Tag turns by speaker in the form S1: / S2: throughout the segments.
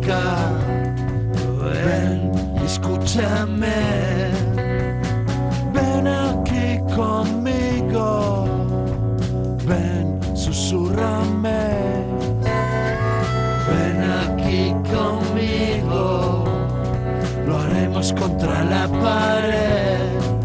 S1: boca. Ven, escúchame. Ven aquí conmigo. Ven, susúrrame. Ven aquí conmigo. Lo haremos contra la pared.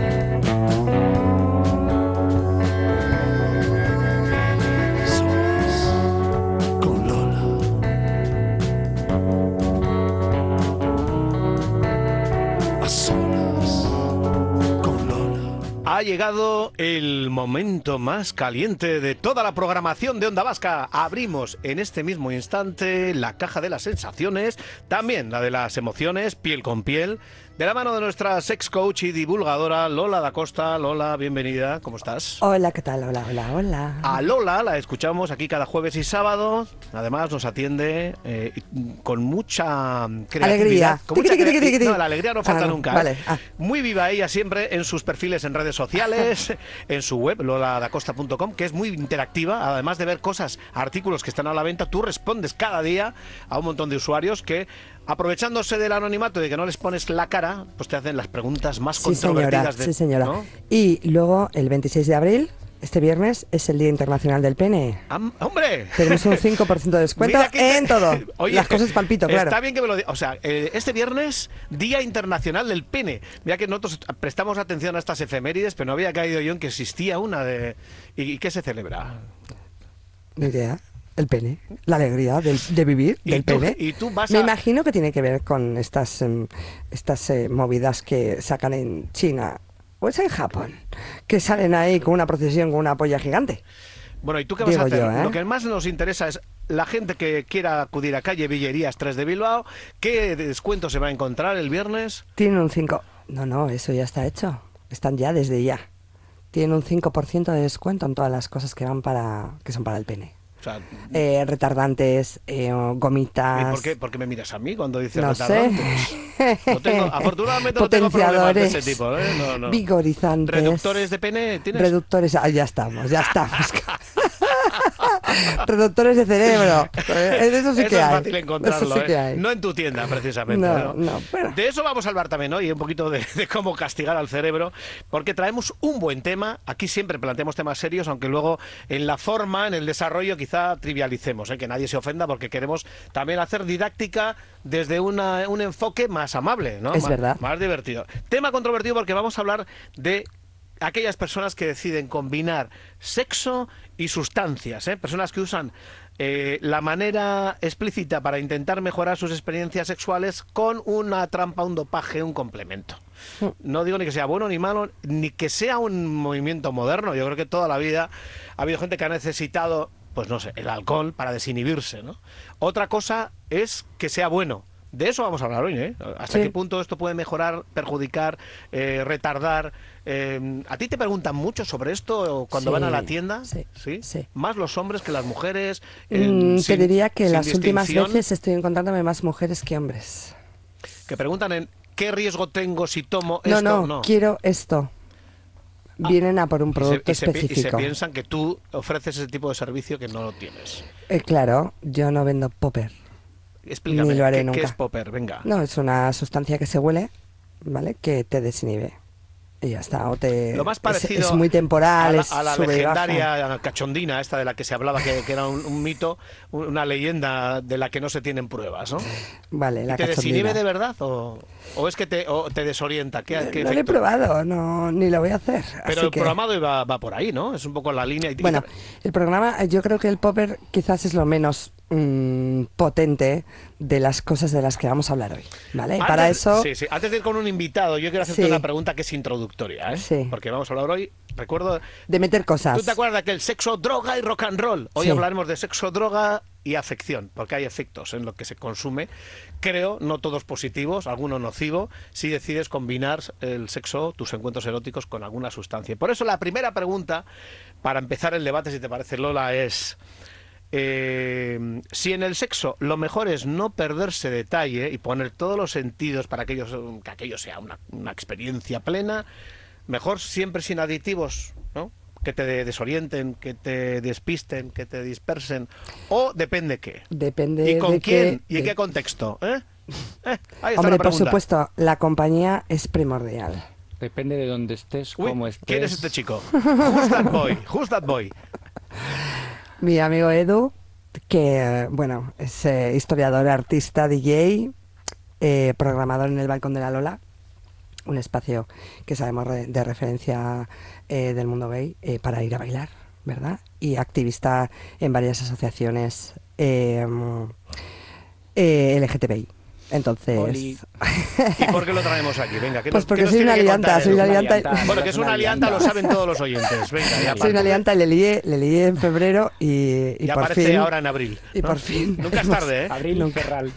S2: Ha llegado el momento más caliente de toda la programación de Onda Vasca. Abrimos en este mismo instante la caja de las sensaciones, también la de las emociones, piel con piel, de la mano de nuestra sex coach y divulgadora Lola da Costa. Lola, bienvenida, ¿cómo estás?
S3: Hola, ¿qué tal? Hola, hola, hola.
S2: A Lola la escuchamos aquí cada jueves y sábado. Además nos atiende con mucha creatividad.
S3: Alegría.
S2: Con mucha no, la alegría no falta nunca.
S3: Vale.
S2: Muy viva ella siempre en sus perfiles en redes sociales, en su web, loladacosta.com, que es muy interactiva. Además de ver cosas, artículos que están a la venta, tú respondes cada día a un montón de usuarios que, aprovechándose del anonimato y de que no les pones la cara, pues te hacen las preguntas más controvertidas.
S3: Sí, señora.
S2: ¿No?
S3: Y luego, el 26 de abril, este viernes, es el Día Internacional del Pene.
S2: ¡Hombre!
S3: Tenemos un 5% de descuento en todo.
S2: Oye,
S3: las cosas palpito, claro.
S2: Está bien que me lo digas. O sea, este viernes, Día Internacional del Pene. Mira que nosotros prestamos atención a estas efemérides, pero no había caído yo en que existía una de... ¿Y qué se celebra?
S3: Ni idea. El pene, la alegría de vivir, del pene.
S2: ¿Y tú vas
S3: Me imagino que tiene que ver con estas movidas que sacan en China, o es en Japón, que salen ahí con una procesión con una polla gigante.
S2: Bueno, ¿y tú qué vas a hacer?
S3: Yo,
S2: Lo que más nos interesa es la gente que quiera acudir a calle Villerías 3 de Bilbao. ¿Qué descuento se va a encontrar el viernes?
S3: Tienen un 5%. No, eso ya está hecho. Están ya desde ya. Tienen un 5% de descuento en todas las cosas que son para el pene. O sea, retardantes, gomitas.
S2: ¿Y por qué me miras a mí cuando dices
S3: no
S2: retardantes?
S3: Sé.
S2: Afortunadamente no tengo problemas de ese tipo, ¿eh? No.
S3: Vigorizantes.
S2: ¿Reductores de pene tienes?
S3: Reductores, ya estamos. Reductores de cerebro. Eso sí que
S2: es
S3: hay.
S2: Fácil encontrarlo,
S3: eso sí que hay.
S2: No en tu tienda, precisamente.
S3: No, bueno.
S2: De eso vamos a hablar también hoy, un poquito de cómo castigar al cerebro, porque traemos un buen tema. Aquí siempre planteamos temas serios, aunque luego en la forma, en el desarrollo, quizá trivialicemos, que nadie se ofenda, porque queremos también hacer didáctica desde un enfoque más amable, ¿no?
S3: Verdad.
S2: Más divertido. Tema controvertido porque vamos a hablar de aquellas personas que deciden combinar sexo y sustancias, personas que usan la manera explícita para intentar mejorar sus experiencias sexuales con una trampa, un dopaje, un complemento. No digo ni que sea bueno ni malo, ni que sea un movimiento moderno. Yo creo que toda la vida ha habido gente que ha necesitado, pues no sé, el alcohol para desinhibirse, ¿no? Otra cosa es que sea bueno. De eso vamos a hablar hoy, ¿eh? ¿Hasta qué punto esto puede mejorar, perjudicar, retardar? ¿A ti te preguntan mucho sobre esto cuando van a la tienda?
S3: Sí.
S2: ¿Más los hombres que las mujeres?
S3: Te diría que las últimas
S2: distinción.
S3: veces estoy encontrándome más mujeres que hombres.
S2: Que preguntan en ¿qué riesgo tengo si tomo esto?
S3: No, quiero esto. Vienen a por un producto específico.
S2: Y se piensan que tú ofreces ese tipo de servicio que no lo tienes.
S3: Claro, yo no vendo popper.
S2: Explícame,
S3: ni lo haré
S2: ¿qué
S3: nunca.
S2: es popper? Venga.
S3: No, es una sustancia que se huele, ¿vale? Que te desinhibe. Y ya está.
S2: Lo más parecido
S3: es muy temporal,
S2: a la legendaria cachondina esta de la que se hablaba, que era un mito, una leyenda de la que no se tienen pruebas, ¿no?
S3: Vale, la
S2: ¿Y te
S3: cachondina.
S2: desinhibe de verdad o es que te desorienta? ¿Qué
S3: no lo he probado, ni lo voy a hacer.
S2: Pero
S3: así
S2: el
S3: que...
S2: programado va por ahí, ¿no? Es un poco la línea.
S3: Bueno, el programa, yo creo que el popper quizás es lo menos potente de las cosas de las que vamos a hablar hoy, ¿vale? Para eso...
S2: Sí. Antes de ir con un invitado, yo quiero hacerte una pregunta que es introductoria, ¿eh?
S3: Sí.
S2: Porque vamos a hablar hoy, recuerdo...
S3: De meter cosas.
S2: ¿Tú te acuerdas de aquel sexo, droga y rock and roll? Hoy hablaremos de sexo, droga y afección, porque hay efectos en lo que se consume. Creo, no todos positivos, algunos nocivos, si decides combinar el sexo, tus encuentros eróticos con alguna sustancia. Por eso la primera pregunta, para empezar el debate, si te parece, Lola, es... si en el sexo lo mejor es no perderse detalle y poner todos los sentidos para que aquello sea una experiencia plena, mejor siempre sin aditivos, ¿no? que te desorienten, que te despisten, que te dispersen, o depende qué.
S3: Depende
S2: ¿Y con
S3: de
S2: quién?
S3: qué,
S2: ¿Y en qué contexto? Ahí está
S3: Hombre,
S2: la
S3: por
S2: pregunta.
S3: supuesto, la compañía es primordial.
S4: Depende de dónde estés,
S2: Uy,
S4: cómo estés.
S2: ¿quién es este chico? Who's that boy? Who's that boy?
S3: Mi amigo Edu, que bueno, es historiador, artista, DJ, programador en el Balcón de la Lola, un espacio que sabemos de referencia del mundo gay para ir a bailar, ¿verdad? Y activista en varias asociaciones LGTBI. Entonces,
S4: Oli.
S2: ¿Y por qué lo traemos aquí? Venga, ¿qué
S3: pues
S2: nos-
S3: porque
S2: qué nos
S3: soy
S2: tiene
S3: una
S2: que
S3: alianta,
S2: contar
S3: soy
S2: Edu?
S3: una alianta.
S2: Bueno, que es una alianta lo saben todos los oyentes. Venga, ya
S3: Soy una
S2: parte.
S3: alianta, le lié en febrero y
S2: Y
S3: por
S2: aparece
S3: fin.
S2: ahora en abril.
S3: Y
S2: ¿no?
S3: por fin.
S2: Nunca es tarde, ¿eh?
S4: Abril y Ferral.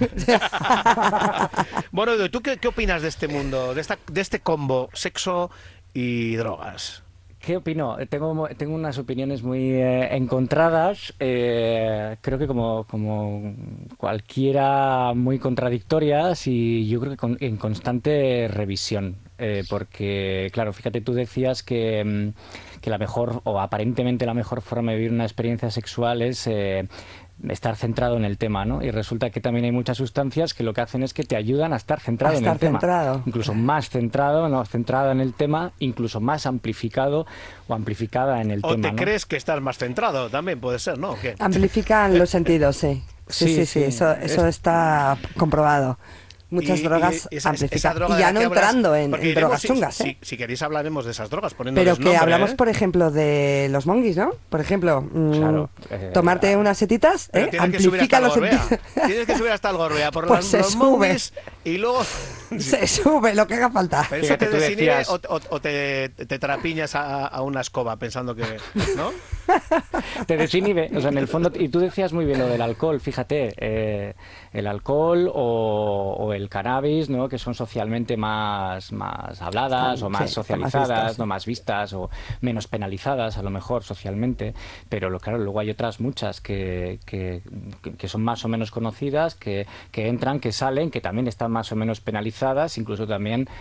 S2: Bueno, Edu, ¿tú qué opinas de este mundo, de este combo sexo y drogas?
S4: ¿Qué opino? Tengo unas opiniones muy encontradas, creo que como cualquiera muy contradictorias y yo creo que en constante revisión. Porque, claro, fíjate, tú decías que la mejor o aparentemente la mejor forma de vivir una experiencia sexual es estar centrado en el tema, ¿no? Y resulta que también hay muchas sustancias que lo que hacen es que te ayudan a estar centrado en el tema. Incluso más centrado, no centrado en el tema, incluso más amplificado o amplificada en el
S2: ¿O
S4: tema,
S2: te
S4: ¿no?
S2: crees que estás más centrado? También puede ser, ¿no? ¿O qué?
S3: Amplifican los sentidos, sí. Sí,
S4: Sí.
S3: eso está comprobado. Muchas drogas
S2: esa
S3: amplifican.
S2: droga
S3: Y
S2: de
S3: ya
S2: la
S3: no
S2: que hablas,
S3: entrando en
S2: porque
S3: drogas
S2: iremos,
S3: chungas, ¿eh?
S2: si queréis hablaremos de esas drogas, poniéndoles
S3: Pero que
S2: nombre,
S3: hablamos,
S2: ¿eh?
S3: por ejemplo, de los monguis, ¿no? Por ejemplo,
S4: Claro,
S3: tomarte unas setitas,
S2: Pero tienes que subir hasta
S3: amplifica
S2: el
S3: los
S2: Gorbea.
S3: sentidos.
S2: Tienes que subir hasta el Gorbea por
S3: Pues
S2: los
S3: se sube.
S2: movies y luego...
S3: Se sube lo que haga falta.
S2: Pero eso
S4: Fíjate,
S2: te
S4: tú
S2: desinhibe
S4: decías-
S2: o te trapiñas a una escoba pensando que... ¿no?
S4: Te desinhibe, o sea, en el fondo, y tú decías muy bien lo del alcohol, fíjate, el alcohol o el cannabis, ¿no? Que son socialmente más habladas
S3: Están,
S4: o más
S3: sí,
S4: socializadas,
S3: más vistas, sí.
S4: no más vistas o menos penalizadas a lo mejor socialmente, pero claro, luego hay otras muchas que son más o menos conocidas, que entran, que salen, que también están más o menos penalizadas, incluso también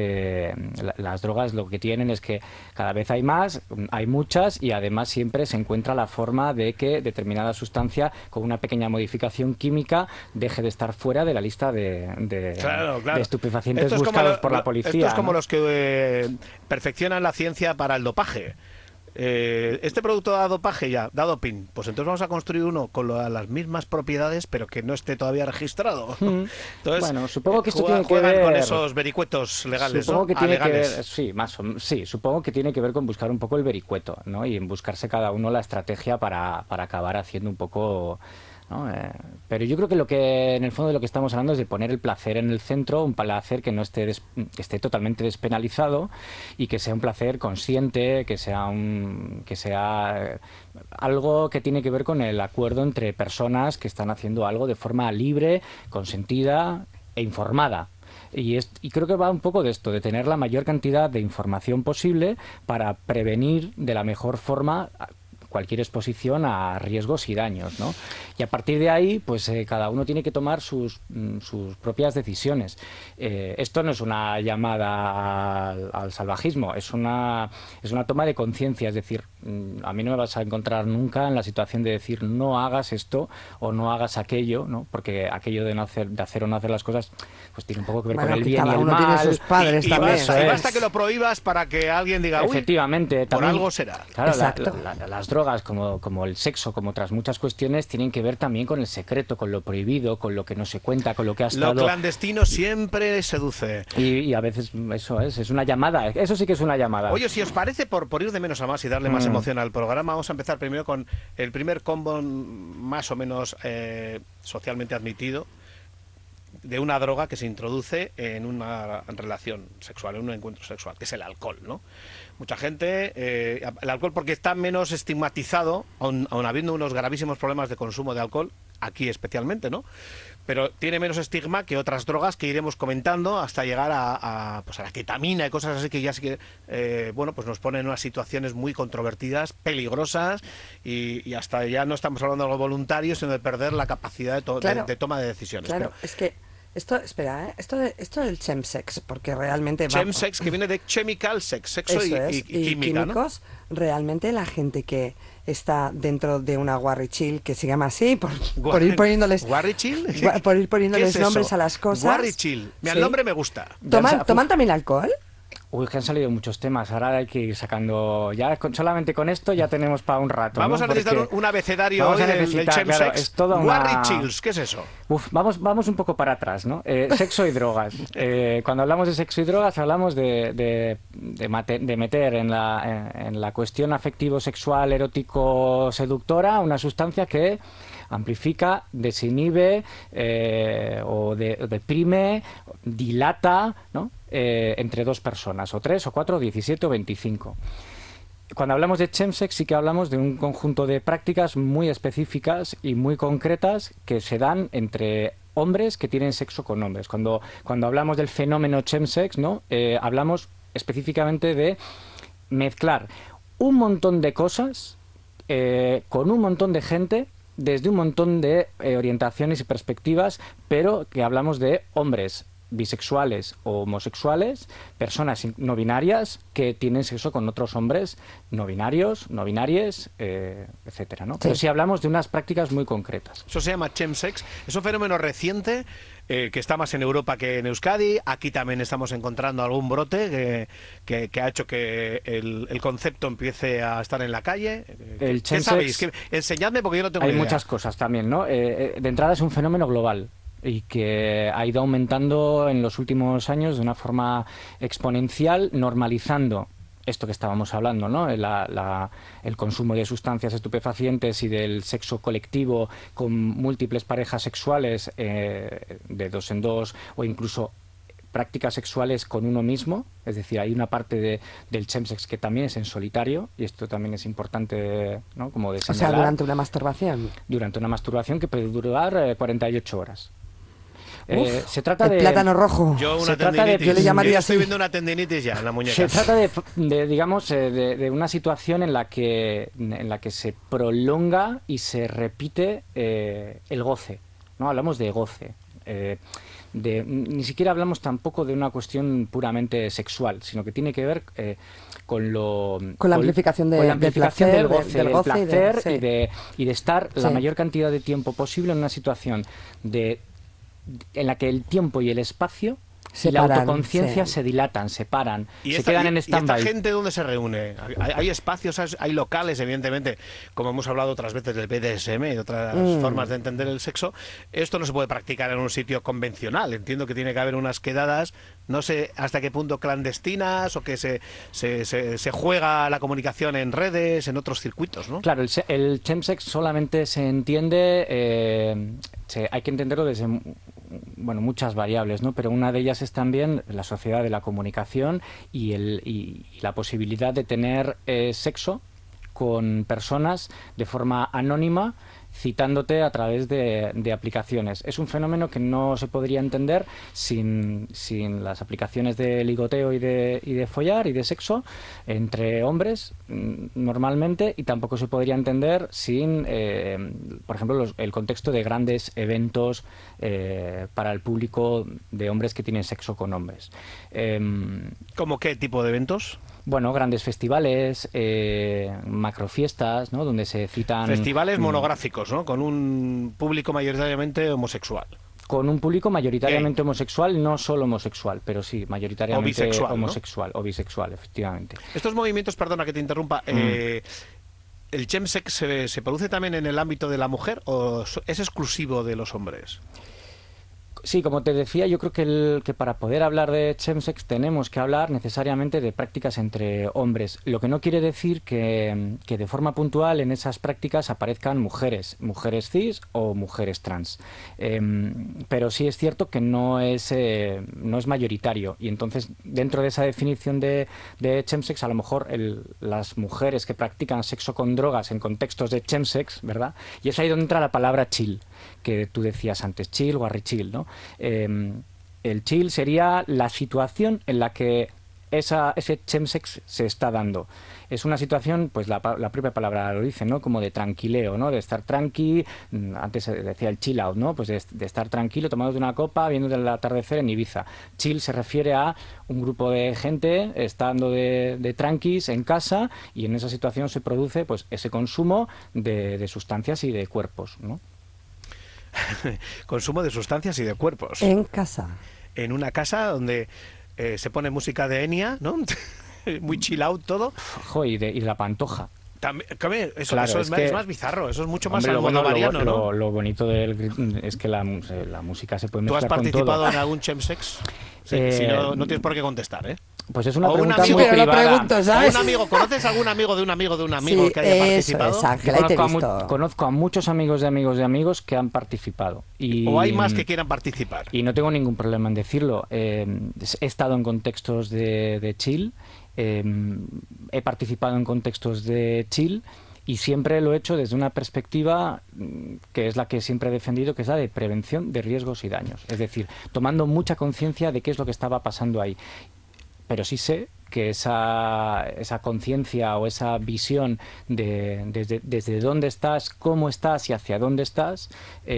S4: las drogas lo que tienen es que cada vez hay más, hay muchas y además siempre se encuentra la forma de que determinada sustancia con una pequeña modificación química deje de estar fuera de la lista de
S2: Claro.
S4: de estupefacientes
S2: Esto es como
S4: buscados por la policía.
S2: Esto es como
S4: ¿no?
S2: los que perfeccionan la ciencia para el dopaje. Este producto da dopaje ya, da doping. Pues entonces vamos a construir uno con las mismas propiedades, pero que no esté todavía registrado. Entonces,
S4: Bueno, supongo que esto
S2: juegan
S4: tiene que ver
S2: con esos vericuetos legales,
S4: supongo
S2: ¿no?
S4: que tiene que
S2: Alegales.
S4: ver, sí, supongo que tiene que ver con buscar un poco el vericueto, ¿no? Y en buscarse cada uno la estrategia para acabar haciendo un poco, ¿no? Pero yo creo que lo que en el fondo de lo que estamos hablando es de poner el placer en el centro, un placer que no esté que esté totalmente despenalizado y que sea un placer consciente, que sea algo que tiene que ver con el acuerdo entre personas que están haciendo algo de forma libre, consentida e informada. Y creo que va un poco de esto, de tener la mayor cantidad de información posible para prevenir de la mejor forma cualquier exposición a riesgos y daños, ¿no? Y a partir de ahí, pues cada uno tiene que tomar sus propias decisiones. Esto no es una llamada al salvajismo, es una toma de conciencia, es decir, a mí no me vas a encontrar nunca en la situación de decir no hagas esto o no hagas aquello, ¿no? Porque aquello de hacer o no hacer las cosas, pues tiene un poco que ver
S3: Bueno,
S4: con el
S3: que
S4: bien y
S3: cada
S4: el
S3: uno
S4: mal.
S3: tiene sus padres
S2: y
S3: también.
S2: basta, y
S4: Eso
S2: basta
S4: es.
S2: que lo prohíbas para que alguien diga, uy,
S4: Efectivamente,
S2: por
S4: también,
S2: algo será.
S4: Claro,
S3: Exacto.
S4: las drogas, como el sexo, como otras muchas cuestiones, tienen que ver también con el secreto, con lo prohibido, con lo que no se cuenta, con lo que ha
S2: Lo
S4: estado...
S2: clandestino siempre seduce.
S4: Y a veces eso es una llamada, eso sí que es una llamada.
S2: Oye, si os parece, por ir de menos a más y darle más emoción al programa, vamos a empezar primero con el primer combo más o menos socialmente admitido de una droga que se introduce en una relación sexual, en un encuentro sexual, que es el alcohol, ¿no? Mucha gente, el alcohol porque está menos estigmatizado, aun habiendo unos gravísimos problemas de consumo de alcohol, aquí especialmente, ¿no? Pero tiene menos estigma que otras drogas que iremos comentando hasta llegar a la ketamina y cosas así que ya sí que, bueno, pues nos ponen en unas situaciones muy controvertidas, peligrosas y hasta ya no estamos hablando de algo voluntario, sino de perder la capacidad
S3: Claro.
S2: de toma de decisiones.
S3: Claro,
S2: Pero,
S3: es que Espera, esto del chemsex, porque realmente...
S2: Chemsex, que viene de chemical sex, sexo y química,
S3: químicos, ¿no? Realmente la gente que está dentro de una guarrichil, que se llama así, por ir poniéndoles...
S2: ¿Guarrichil?
S3: Por ir poniéndoles
S2: es
S3: nombres
S2: eso?
S3: a las cosas.
S2: Guarrichil. Mira, el nombre me gusta.
S3: ¿Toman también alcohol?
S4: Uy, que han salido muchos temas. Ahora hay que ir sacando... Ya solamente con esto ya tenemos para un rato.
S2: Vamos, ¿no? A necesitar un abecedario del chemsex.
S4: Claro,
S2: Guarrichils, ¿qué es eso?
S4: Vamos un poco para atrás, ¿no? Sexo y drogas. Cuando hablamos de sexo y drogas hablamos de meter en la cuestión afectivo-sexual, erótico-seductora una sustancia que amplifica, desinhibe o deprime, dilata, ¿no? Entre dos personas, o 3, o 4, o 17 o 25. Cuando hablamos de chemsex sí que hablamos de un conjunto de prácticas muy específicas y muy concretas que se dan entre hombres que tienen sexo con hombres. Cuando hablamos del fenómeno chemsex, ¿no? Hablamos específicamente de mezclar un montón de cosas con un montón de gente desde un montón de orientaciones y perspectivas, pero que hablamos de hombres bisexuales o homosexuales, personas no binarias que tienen sexo con otros hombres no binarios, no binarias, etcétera, ¿no? Sí. Pero sí hablamos de unas prácticas muy concretas.
S2: Eso se llama chemsex, es un fenómeno reciente que está más en Europa que en Euskadi. Aquí también estamos encontrando algún brote que ha hecho que el concepto empiece a estar en la calle. ¿Qué sabéis? Enseñadme porque yo no tengo idea.
S4: Hay muchas cosas también, ¿no? De entrada es un fenómeno global y que ha ido aumentando en los últimos años de una forma exponencial, normalizando esto que estábamos hablando, ¿no? El consumo de sustancias estupefacientes y del sexo colectivo con múltiples parejas sexuales de dos en dos, o incluso prácticas sexuales con uno mismo. Es decir, hay una parte del chemsex que también es en solitario, y esto también es importante, ¿no? Como de señalar.
S3: O sea, durante una masturbación.
S4: Durante una masturbación que puede durar 48 horas. Se trata
S3: el plátano rojo.
S2: Yo
S3: le llamaría
S2: estoy viendo una tendinitis ya en la muñeca.
S4: Se trata de una situación en la que se prolonga y se repite el goce, ¿no? Hablamos de goce. Ni siquiera hablamos tampoco de una cuestión puramente sexual, sino que tiene que ver con la
S3: amplificación
S4: del placer, del goce,
S3: del placer
S4: y de estar la mayor cantidad de tiempo posible en una situación en la que el tiempo y el espacio y la autoconciencia se dilatan, se paran, se quedan en stand-by.
S2: ¿Y esta gente dónde se reúne? ¿Hay espacios, hay locales, evidentemente, como hemos hablado otras veces del BDSM y otras formas de entender el sexo? Esto no se puede practicar en un sitio convencional. Entiendo que tiene que haber unas quedadas, no sé hasta qué punto clandestinas, o que se juega la comunicación en redes, en otros circuitos, ¿no?
S4: Claro, el chemsex solamente se entiende, hay que entenderlo desde muchas variables, ¿no? Pero una de ellas es también la sociedad de la comunicación y la posibilidad de tener sexo con personas de forma anónima, citándote a través de aplicaciones. Es un fenómeno que no se podría entender sin las aplicaciones de ligoteo y de follar y de sexo entre hombres normalmente, y tampoco se podría entender sin, por ejemplo, el contexto de grandes eventos para el público de hombres que tienen sexo con hombres.
S2: ¿Cómo qué tipo de eventos?
S4: Bueno, grandes festivales, macrofiestas, ¿no? Donde se citan...
S2: Festivales monográficos, ¿no? Con un público mayoritariamente homosexual.
S4: Con un público mayoritariamente homosexual, no solo homosexual, pero sí, mayoritariamente
S2: bisexual,
S4: homosexual, ¿no? O bisexual, efectivamente.
S2: Estos movimientos, perdona que te interrumpa, ¿el chemsex se produce también en el ámbito de la mujer o es exclusivo de los hombres?
S4: Sí, como te decía, yo creo que para poder hablar de chemsex tenemos que hablar necesariamente de prácticas entre hombres, lo que no quiere decir que de forma puntual en esas prácticas aparezcan mujeres cis o mujeres trans. Pero sí es cierto que no es mayoritario, y entonces dentro de esa definición de chemsex, a lo mejor las mujeres que practican sexo con drogas en contextos de chemsex, ¿verdad? Y es ahí donde entra la palabra chill, que tú decías antes, chill, guarrichill, ¿no? El chill sería la situación en la que ese chemsex se está dando. Es una situación, pues la propia palabra lo dice, ¿no? Como de tranquileo, ¿no? De estar tranqui, antes se decía el chill out, ¿no? Pues de estar tranquilo, tomándote una copa, viendo el atardecer en Ibiza. Chill se refiere a un grupo de gente estando de tranquis en casa, y en esa situación se produce pues ese consumo de sustancias y de cuerpos, ¿no?
S2: Consumo de sustancias y de cuerpos.
S3: En casa.
S2: En una casa donde se pone música de Enya, ¿no? Muy chill out todo.
S4: Ojo, y la Pantoja.
S2: También, eso,
S4: claro,
S2: eso es más bizarro, eso es mucho más
S4: almodovariano, ¿no? Lo bonito es que la música se puede mezclar con todo.
S2: ¿Tú has participado en algún chemsex? Si no, no tienes por qué contestar, ¿eh?
S4: Pues es una pregunta muy privada.
S3: Lo pregunto, ¿sabes?
S2: ¿Conoces algún amigo de un amigo de un amigo
S3: sí,
S2: que haya participado?
S3: Eso es, Ángela,
S4: conozco a muchos amigos de amigos de amigos que han participado.
S2: ¿O hay más que quieran participar?
S4: Y no tengo ningún problema en decirlo. He estado en contextos de chill, he participado en contextos de chill, y siempre lo he hecho desde una perspectiva que es la que siempre he defendido, que es la de prevención de riesgos y daños. Es decir, tomando mucha conciencia de qué es lo que estaba pasando ahí. Pero sí sé que esa conciencia o esa visión desde dónde estás, cómo estás y hacia dónde estás,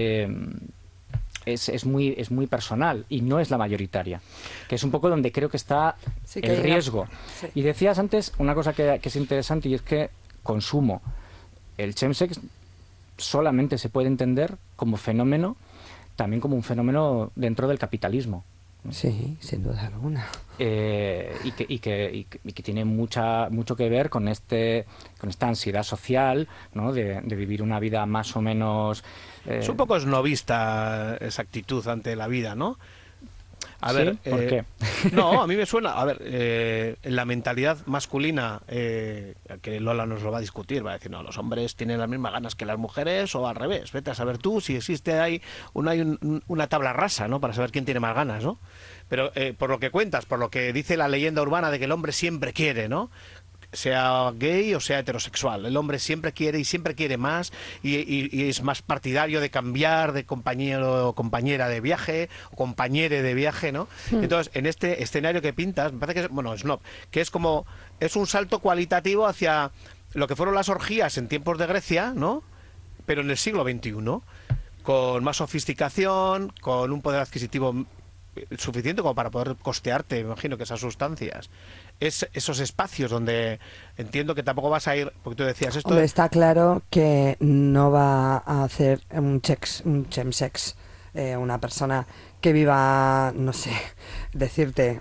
S4: es muy personal y no es la mayoritaria, que es un poco donde creo que está el riesgo. Sí. Y decías antes una cosa que es interesante, y es que consumo. El chemsex solamente se puede entender como fenómeno, también como un fenómeno dentro del capitalismo.
S3: Sí, sin duda alguna.
S4: Y que tiene mucho que ver con esta ansiedad social, ¿no? De vivir una vida más o menos...
S2: Es un poco esnovista esa actitud ante la vida, ¿no? A ver,
S4: ¿por qué?
S2: No, a mí me suena, a ver, en la mentalidad masculina, que Lola nos lo va a discutir, va a decir, no, los hombres tienen las mismas ganas que las mujeres, o al revés, vete a saber tú si existe ahí una tabla rasa, ¿no? Para saber quién tiene más ganas, ¿no? Pero por lo que cuentas, por lo que dice la leyenda urbana de que el hombre siempre quiere, ¿no? Sea gay o sea heterosexual, el hombre siempre quiere y siempre quiere más, y es más partidario de cambiar de compañero o compañera de viaje o compañere de viaje, ¿no? Entonces, en este escenario que pintas, me parece que es, bueno, snob, que es como, es un salto cualitativo hacia lo que fueron las orgías en tiempos de Grecia, ¿no? Pero en el siglo XXI, con más sofisticación, con un poder adquisitivo suficiente como para poder costearte, me imagino, que esas sustancias. Es esos espacios donde entiendo que tampoco vas a ir, porque tú decías esto...
S3: Hombre, está claro que no va a hacer un chemsex una persona que viva, no sé, decirte...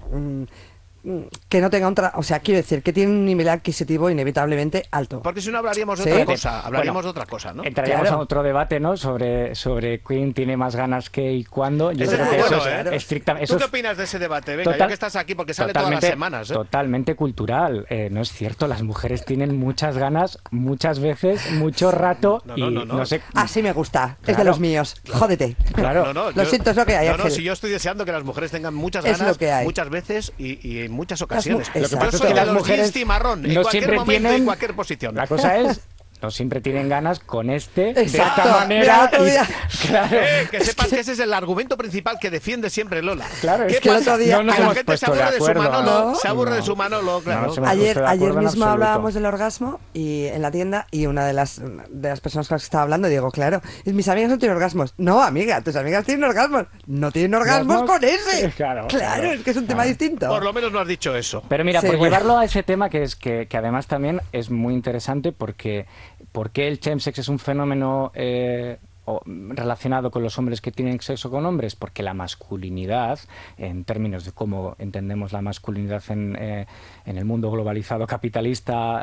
S3: que no tenga otra, o sea, quiero decir que tiene un nivel adquisitivo inevitablemente alto.
S2: Porque si no hablaríamos de otra cosa, hablaríamos de otra cosa, ¿no?
S4: Entraríamos a otro debate, ¿no? Sobre quién tiene más ganas que y cuándo. Yo creo que eso es estrictamente.
S2: ¿Tú qué opinas de ese debate? Venga, ya que estás aquí, porque sale todas las semanas, ¿eh?
S4: Totalmente cultural. No es cierto, las mujeres tienen muchas ganas, muchas veces, mucho rato, no sé.
S3: Así me gusta, claro. Es de los míos. Jódete.
S4: Claro.
S3: Lo siento, es lo que hay.
S2: No, si yo estoy deseando que las mujeres tengan muchas ganas, muchas veces y en muchas ocasiones.
S4: Lo que pasa es que las mujeres
S2: no siempre tienen
S4: en
S2: cualquier posición.
S4: La cosa es, no siempre tienen ganas con
S3: Exacto.
S4: de esta manera.
S2: Claro. Que sepas que ese es el argumento principal que defiende siempre Lola.
S4: Claro,
S2: es que el otro día
S4: la gente
S2: se aburre de su Manolo, claro.
S3: Ayer mismo hablábamos del orgasmo y en la tienda, y una de las personas con las que estaba hablando, digo, claro, mis amigas no tienen orgasmos. No, amiga, tus amigas tienen orgasmos. No tienen orgasmos con ese. Claro, es que es un tema distinto.
S2: Por lo menos no has dicho eso.
S4: Pero mira, por llevarlo a ese tema, que además también es muy interesante, porque ¿por qué el chemsex es un fenómeno relacionado con los hombres que tienen sexo con hombres? Porque la masculinidad, en términos de cómo entendemos la masculinidad en el mundo globalizado capitalista,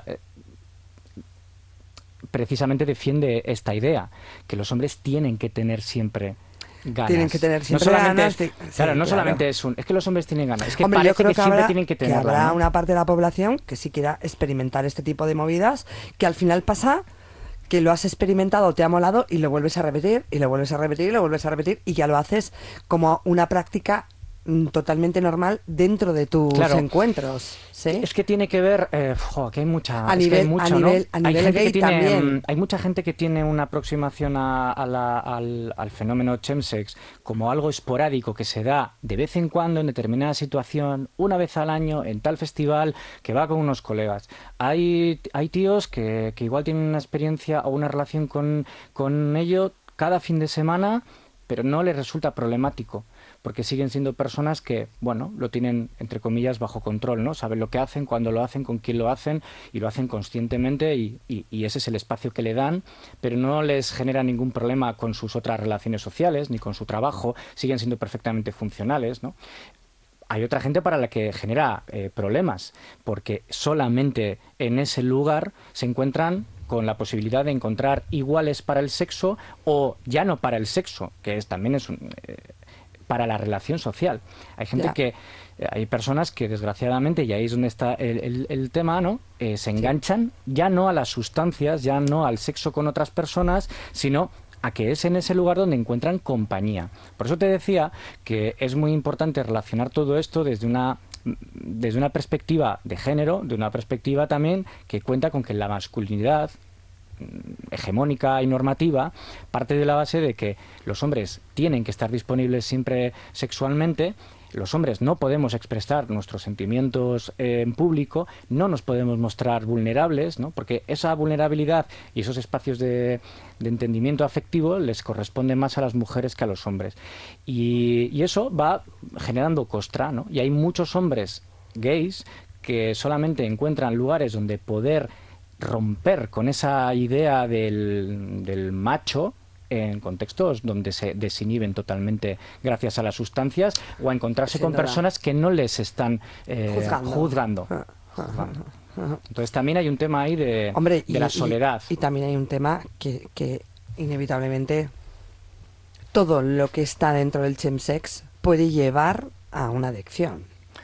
S4: precisamente defiende esta idea, que los hombres tienen que tener siempre ganas.
S3: Tienen que tener siempre ganas.
S4: No solamente es que los hombres tienen ganas, es que
S3: Hombre,
S4: parece
S3: yo creo
S4: que siempre tienen que tener.
S3: Habrá una parte de la población que sí quiera experimentar este tipo de movidas, que al final pasa que lo has experimentado, te ha molado y lo vuelves a repetir, y lo vuelves a repetir, y lo vuelves a repetir, y ya lo haces como una práctica totalmente normal dentro de tus encuentros, ¿sí?
S4: Es que tiene que ver, que hay mucha...
S3: A nivel gay también.
S4: Hay mucha gente que tiene una aproximación al fenómeno chemsex como algo esporádico que se da de vez en cuando en determinada situación, una vez al año, en tal festival, que va con unos colegas. Hay tíos que igual tienen una experiencia o una relación con ello cada fin de semana, pero no les resulta problemático, porque siguen siendo personas que, bueno, lo tienen, entre comillas, bajo control, ¿no? Saben lo que hacen, cuándo lo hacen, con quién lo hacen, y lo hacen conscientemente, y ese es el espacio que le dan, pero no les genera ningún problema con sus otras relaciones sociales, ni con su trabajo, siguen siendo perfectamente funcionales, ¿no? Hay otra gente para la que genera problemas, porque solamente en ese lugar se encuentran con la posibilidad de encontrar iguales para el sexo, o ya no para el sexo, que también es para la relación social. Hay gente hay personas que desgraciadamente, y ahí es donde está el tema, ¿no? Se enganchan ya no a las sustancias, ya no al sexo con otras personas, sino a que es en ese lugar donde encuentran compañía. Por eso te decía que es muy importante relacionar todo esto desde una perspectiva de género, de una perspectiva también que cuenta con que la masculinidad hegemónica y normativa parte de la base de que los hombres tienen que estar disponibles siempre sexualmente. Los hombres no podemos expresar nuestros sentimientos en público, no nos podemos mostrar vulnerables, ¿no? Porque esa vulnerabilidad y esos espacios de entendimiento afectivo les corresponden más a las mujeres que a los hombres. Y eso va generando costra, ¿no? Y hay muchos hombres gays que solamente encuentran lugares donde poder romper con esa idea del macho, en contextos donde se desinhiben totalmente gracias a las sustancias, o a encontrarse con personas que no les están juzgando. Entonces también hay un tema ahí de la soledad.
S3: Y también hay un tema que inevitablemente todo lo que está dentro del chemsex puede llevar a una adicción.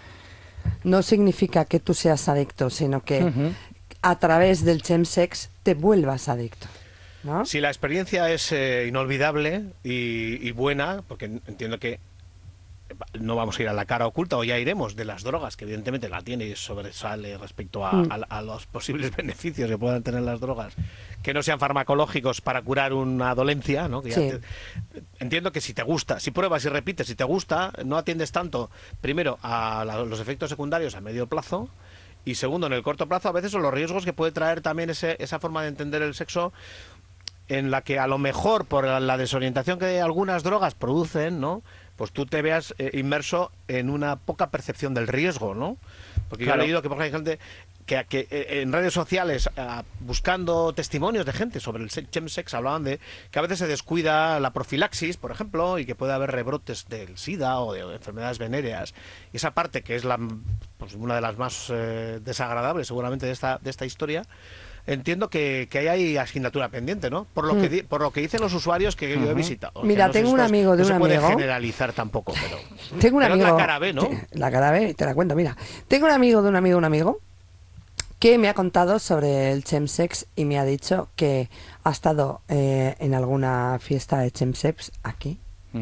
S3: No significa que tú seas adicto, sino que a través del chemsex te vuelvas adicto, ¿no?
S2: Si la experiencia es inolvidable y buena, porque entiendo que no vamos a ir a la cara oculta, o ya iremos, de las drogas, que evidentemente la tiene y sobresale respecto a los posibles beneficios que puedan tener las drogas, que no sean farmacológicos para curar una dolencia, ¿no? Que entiendo que si te gusta, si pruebas y repites, si te gusta, no atiendes tanto, primero, a los efectos secundarios a medio plazo, y segundo, en el corto plazo, a veces son los riesgos que puede traer también esa forma de entender el sexo, en la que a lo mejor por la desorientación que algunas drogas producen, ¿no? Pues tú te veas inmerso en una poca percepción del riesgo, ¿no? Porque yo he leído que por ejemplo, hay gente que en redes sociales, buscando testimonios de gente sobre el chemsex, hablaban de que a veces se descuida la profilaxis, por ejemplo, y que puede haber rebrotes del SIDA o de enfermedades venéreas. Y esa parte, que es una de las más desagradables seguramente de esta historia, entiendo que hay asignatura pendiente, ¿no? Por lo que dicen los usuarios que yo he visitado.
S3: Mira, tengo un amigo de un amigo.
S2: No se puede generalizar tampoco, pero...
S3: Tengo un amigo...
S2: la cara B, ¿no?
S3: La cara B, te la cuento, mira. Tengo un amigo de un amigo que me ha contado sobre el chemsex y me ha dicho que ha estado en alguna fiesta de chemsex aquí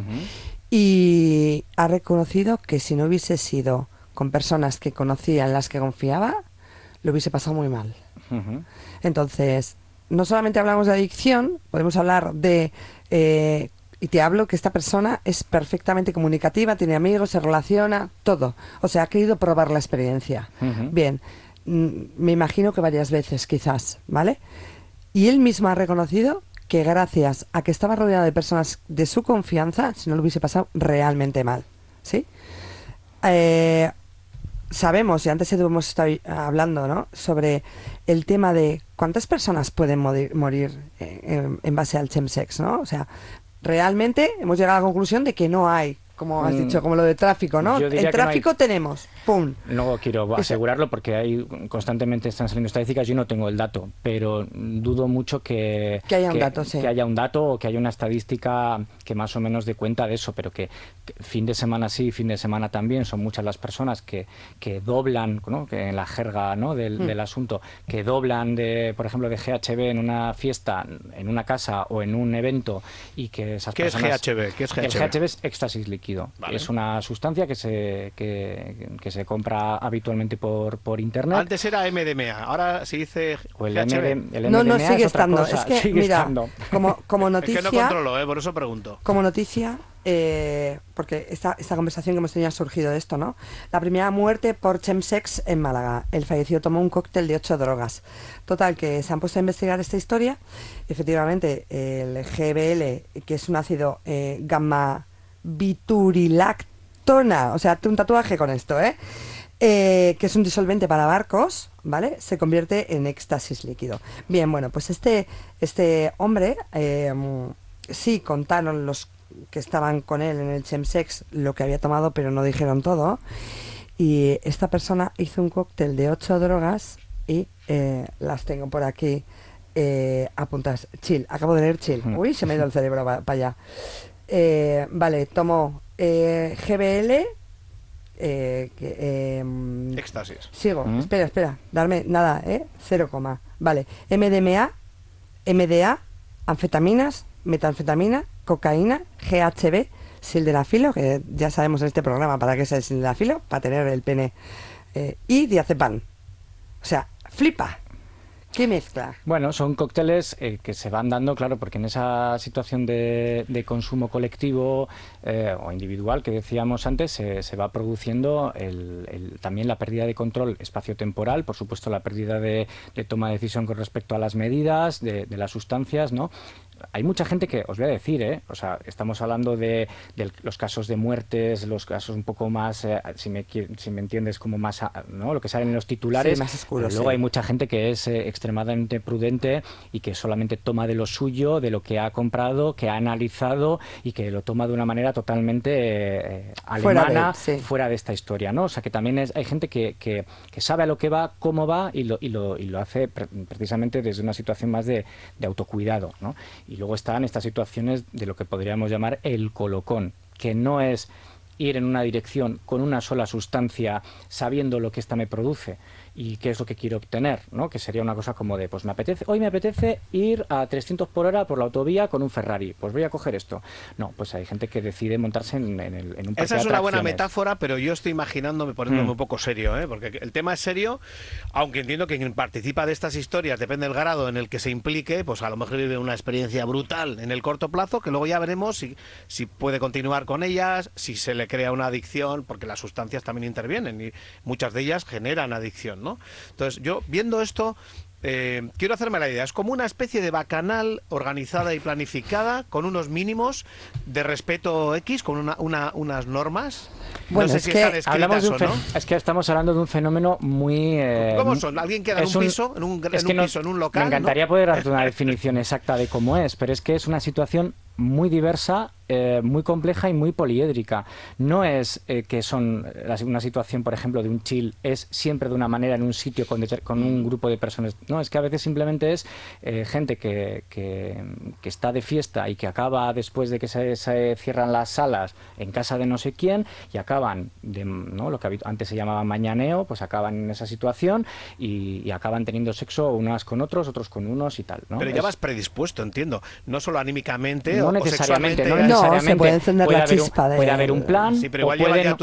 S3: y ha reconocido que si no hubiese sido con personas que conocía, en las que confiaba, lo hubiese pasado muy mal. Entonces, no solamente hablamos de adicción, podemos hablar de... y te hablo que esta persona es perfectamente comunicativa, tiene amigos, se relaciona, todo. O sea, ha querido probar la experiencia. Bien, me imagino que varias veces quizás, ¿vale? Y él mismo ha reconocido que gracias a que estaba rodeado de personas de su confianza, si no lo hubiese pasado realmente mal, ¿sí? Sabemos, y antes hemos estado hablando, ¿no?, sobre el tema de cuántas personas pueden morir en base al chemsex, ¿no? O sea, realmente hemos llegado a la conclusión de que no hay, como has dicho, como lo de tráfico, ¿no? En tráfico ¡pum!
S4: No quiero asegurarlo porque hay constantemente están saliendo estadísticas, yo no tengo el dato, pero dudo mucho que
S3: haya un dato, sí.
S4: Que haya un dato o que haya una estadística que más o menos dé cuenta de eso, pero que fin de semana sí, fin de semana también, son muchas las personas que doblan, ¿no? Que en la jerga, ¿no? del asunto, que doblan, por ejemplo, de GHB en una fiesta, en una casa o en un evento, y que esas personas...
S2: ¿Qué es GHB?
S4: El GHB es éxtasis líquido.
S2: Vale.
S4: Es una sustancia que se compra habitualmente por internet.
S2: Antes era MDMA, ahora se dice
S4: o el
S2: GHB.
S4: El
S3: no,
S4: MDMA
S3: sigue
S4: es otra
S3: estando.
S4: cosa,
S3: Es que,
S4: sigue
S3: mira,
S4: estando.
S3: como noticia...
S2: Es que no controlo, por eso pregunto.
S3: Como noticia, porque esta conversación que hemos tenido ha surgido de esto, ¿no? La primera muerte por chemsex en Málaga. El fallecido tomó un cóctel de 8 drogas. Total, que se han puesto a investigar esta historia. Efectivamente, el GBL, que es un ácido gamma biturilactona, o sea, un tatuaje con esto, que es un disolvente para barcos, ¿vale? Se convierte en éxtasis líquido. Bien, bueno, pues este hombre, sí contaron los que estaban con él en el chemsex lo que había tomado, pero no dijeron todo. Y esta persona hizo un cóctel de 8 drogas y las tengo por aquí apuntadas. Chill, acabo de leer chill. Uy, se me ha ido el cerebro para allá. Vale, tomó GBL.
S2: Éxtasis.
S3: Sigo, espera, darme nada, 0, vale, MDMA, MDA, anfetaminas, metanfetamina, cocaína, GHB, sildenafilo, que ya sabemos en este programa para qué es el sildenafilo, para tener el pene, y diazepam. O sea, flipa. ¿Qué mezcla?
S4: Bueno, son cócteles que se van dando, claro, porque en esa situación de consumo colectivo o individual que decíamos antes, se va produciendo también la pérdida de control espaciotemporal, por supuesto la pérdida de toma de decisión con respecto a las medidas, de las sustancias, ¿no? Hay mucha gente que, os voy a decir, o sea, estamos hablando de los casos de muertes, los casos un poco más, si me entiendes, como más, ¿no? Lo que salen en los titulares.
S3: Sí, más oscuro,
S4: luego hay mucha gente que es extremadamente prudente y que solamente toma de lo suyo, de lo que ha comprado, que ha analizado y que lo toma de una manera totalmente alemana, fuera de esta historia, ¿no? O sea, que también hay gente que sabe a lo que va, cómo va y lo hace precisamente desde una situación más de autocuidado, ¿no? Y luego están estas situaciones de lo que podríamos llamar el colocón, que no es ir en una dirección con una sola sustancia sabiendo lo que ésta me produce y qué es lo que quiero obtener, ¿no? Que sería una cosa como de, pues hoy me apetece ir a 300 por hora por la autovía con un Ferrari, pues voy a coger esto. No, pues hay gente que decide montarse en un parque de atracciones.
S2: Esa es una buena metáfora, pero yo estoy imaginándome poniéndome un poco serio, porque el tema es serio, aunque entiendo que quien participa de estas historias, depende del grado en el que se implique, pues a lo mejor vive una experiencia brutal en el corto plazo, que luego ya veremos si puede continuar con ellas, si se le crea una adicción, porque las sustancias también intervienen y muchas de ellas generan adicción, ¿no? Entonces, yo viendo esto, quiero hacerme la idea. Es como una especie de bacanal organizada y planificada con unos mínimos de respeto X, con unas normas.
S3: Bueno,
S2: no sé
S3: es
S2: si
S3: que
S2: están escritas o no.
S4: Es que estamos hablando de un fenómeno muy...
S2: ¿Cómo son? ¿Alguien queda en un piso, en un piso, en un local?
S4: Me encantaría
S2: ¿no?
S4: poder darte una definición exacta de cómo es, pero es que es una situación muy diversa, muy compleja y muy poliédrica. No es que son una situación, por ejemplo, de un chill, es siempre de una manera en un sitio con un grupo de personas. No, es que a veces simplemente es gente que está de fiesta y que acaba después de que se cierran las salas en casa de no sé quién y acaban, ¿no? Lo que antes se llamaba mañaneo, pues acaban en esa situación y acaban teniendo sexo unas con otros, otros con unos y tal, ¿no?
S2: Pero ya vas predispuesto, entiendo. No solo anímicamente
S4: no
S2: o
S4: necesariamente,
S2: sexualmente.
S3: No, se puede encender la chispa de...
S4: Puede haber un plan.
S2: Sí, pero igual lleva ya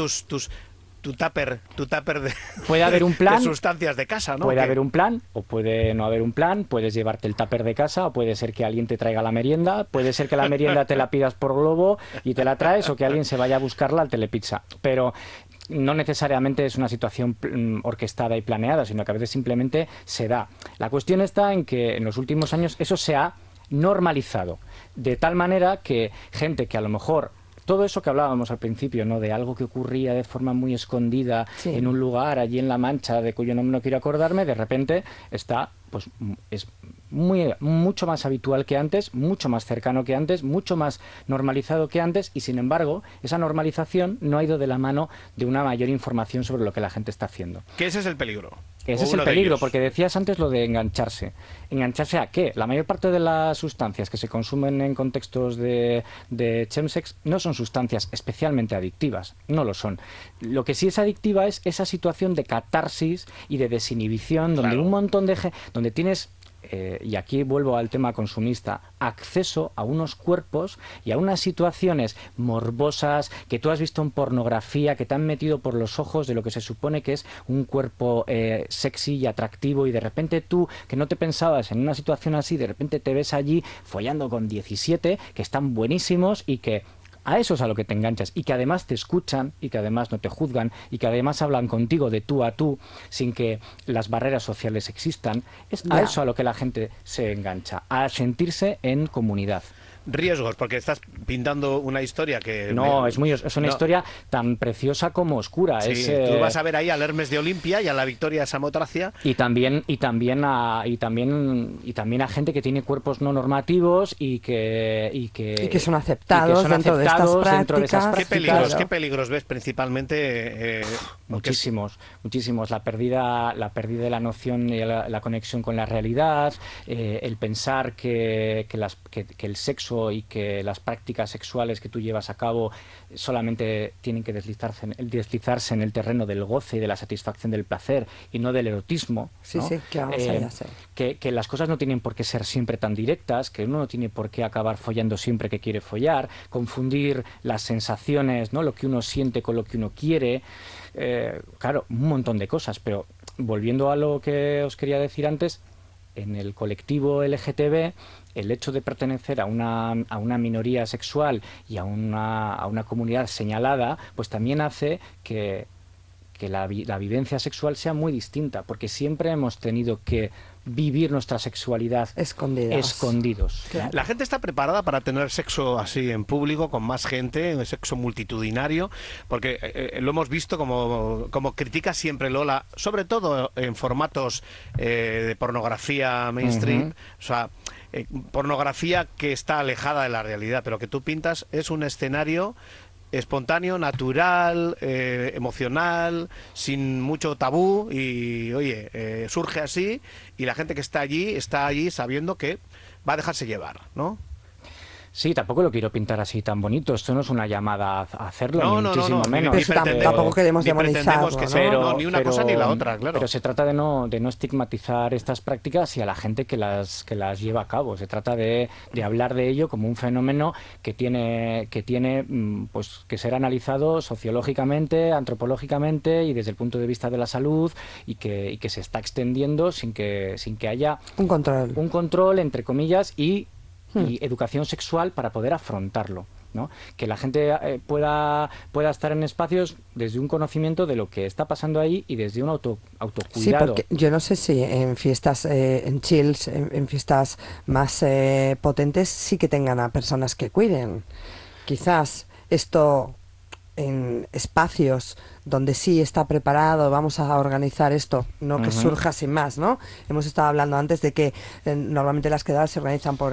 S2: tu tupper de,
S4: puede haber un plan,
S2: de sustancias de casa, ¿no?
S4: Puede haber un plan o puede no haber un plan, puedes llevarte el tupper de casa o puede ser que alguien te traiga la merienda, puede ser que la merienda te la pidas por globo y te la traes o que alguien se vaya a buscarla al Telepizza, pero no necesariamente es una situación orquestada y planeada, sino que a veces simplemente se da. La cuestión está en que en los últimos años eso se ha normalizado, de tal manera que gente que a lo mejor todo eso que hablábamos al principio, ¿no? De algo que ocurría de forma muy escondida en un lugar allí en La Mancha, de cuyo nombre no quiero acordarme, de repente está, pues es mucho más habitual que antes, mucho más cercano que antes, mucho más normalizado que antes, y sin embargo, esa normalización no ha ido de la mano de una mayor información sobre lo que la gente está haciendo.
S2: Que ese es el peligro.
S4: Ese es el peligro, porque decías antes lo de engancharse. ¿Engancharse a qué? La mayor parte de las sustancias que se consumen en contextos de chemsex no son sustancias especialmente adictivas, no lo son. Lo que sí es adictiva es esa situación de catarsis y de desinhibición, donde un montón de gente, donde tienes... y aquí vuelvo al tema consumista, acceso a unos cuerpos y a unas situaciones morbosas que tú has visto en pornografía, que te han metido por los ojos de lo que se supone que es un cuerpo sexy y atractivo, y de repente tú, que no te pensabas en una situación así, de repente te ves allí follando con 17 que están buenísimos y que... A eso es a lo que te enganchas, y que además te escuchan, y que además no te juzgan, y que además hablan contigo de tú a tú, sin que las barreras sociales existan. Es a eso a lo que la gente se engancha, a sentirse en comunidad.
S2: Riesgos, porque estás pintando una historia que...
S4: No, es una historia tan preciosa como oscura.
S2: Sí, tú vas a ver ahí al Hermes de Olimpia y a la Victoria de Samotracia.
S4: Y también a gente que tiene cuerpos no normativos y que
S3: son aceptados dentro de estas prácticas.
S2: ¿Qué peligros ves principalmente?
S4: Muchísimos. La pérdida de la noción y la conexión con la realidad, el pensar que el sexo y que las prácticas sexuales que tú llevas a cabo solamente tienen que deslizarse en el terreno del goce y de la satisfacción del placer y no del erotismo, ¿no?
S3: Sí, que vamos allá, sí.
S4: Que las cosas no tienen por qué ser siempre tan directas, que uno no tiene por qué acabar follando siempre que quiere follar, confundir las sensaciones, ¿no? Lo que uno siente con lo que uno quiere, claro, un montón de cosas. Pero volviendo a lo que os quería decir antes, en el colectivo LGTB, el hecho de pertenecer a una minoría sexual y a una comunidad señalada, pues también hace que la vivencia sexual sea muy distinta, porque siempre hemos tenido que vivir nuestra sexualidad escondidos.
S2: Claro. La gente está preparada para tener sexo así en público, con más gente, sexo multitudinario, porque lo hemos visto como critica siempre Lola, sobre todo en formatos de pornografía mainstream, o sea, pornografía que está alejada de la realidad, pero que tú pintas es un escenario espontáneo, natural, emocional, sin mucho tabú, y oye, surge así, y la gente que está allí sabiendo que va a dejarse llevar, ¿no?
S4: Sí, tampoco lo quiero pintar así tan bonito. Esto no es una llamada a hacerlo, ni muchísimo menos.
S3: Tampoco queremos demonizarlo,
S2: ¿no? Ni una cosa ni la otra, claro.
S4: Pero se trata de no estigmatizar estas prácticas y a la gente que las lleva a cabo. Se trata de hablar de ello como un fenómeno que tiene pues que ser analizado sociológicamente, antropológicamente y desde el punto de vista de la salud, y que se está extendiendo sin que haya un control entre comillas y educación sexual para poder afrontarlo, ¿no? Que la gente pueda estar en espacios desde un conocimiento de lo que está pasando ahí y desde un autocuidado.
S3: Sí, porque yo no sé si en fiestas, en chills, en fiestas más potentes, sí que tengan a personas que cuiden. Quizás esto en espacios donde sí está preparado, vamos a organizar esto, no que surja sin más, ¿no? Hemos estado hablando antes de que normalmente las quedadas se organizan por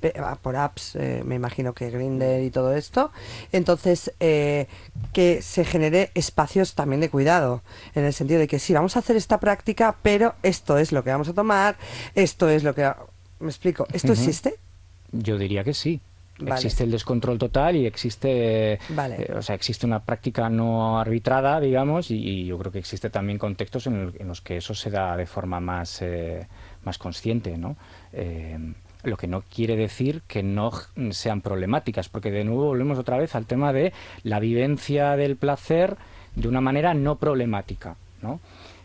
S3: apps, me imagino que Grindr y todo esto. Entonces, que se genere espacios también de cuidado, en el sentido de que sí, vamos a hacer esta práctica, pero esto es lo que vamos a tomar, esto es lo que... ¿Me explico? ¿Esto existe?
S4: Yo diría que sí.
S3: Vale.
S4: Existe el descontrol total y existe existe una práctica no arbitrada, digamos, y yo creo que existe también contextos en los que eso se da de forma más consciente, ¿no? Lo que no quiere decir que no sean problemáticas, porque de nuevo volvemos otra vez al tema de la vivencia del placer de una manera no problemática, ¿no?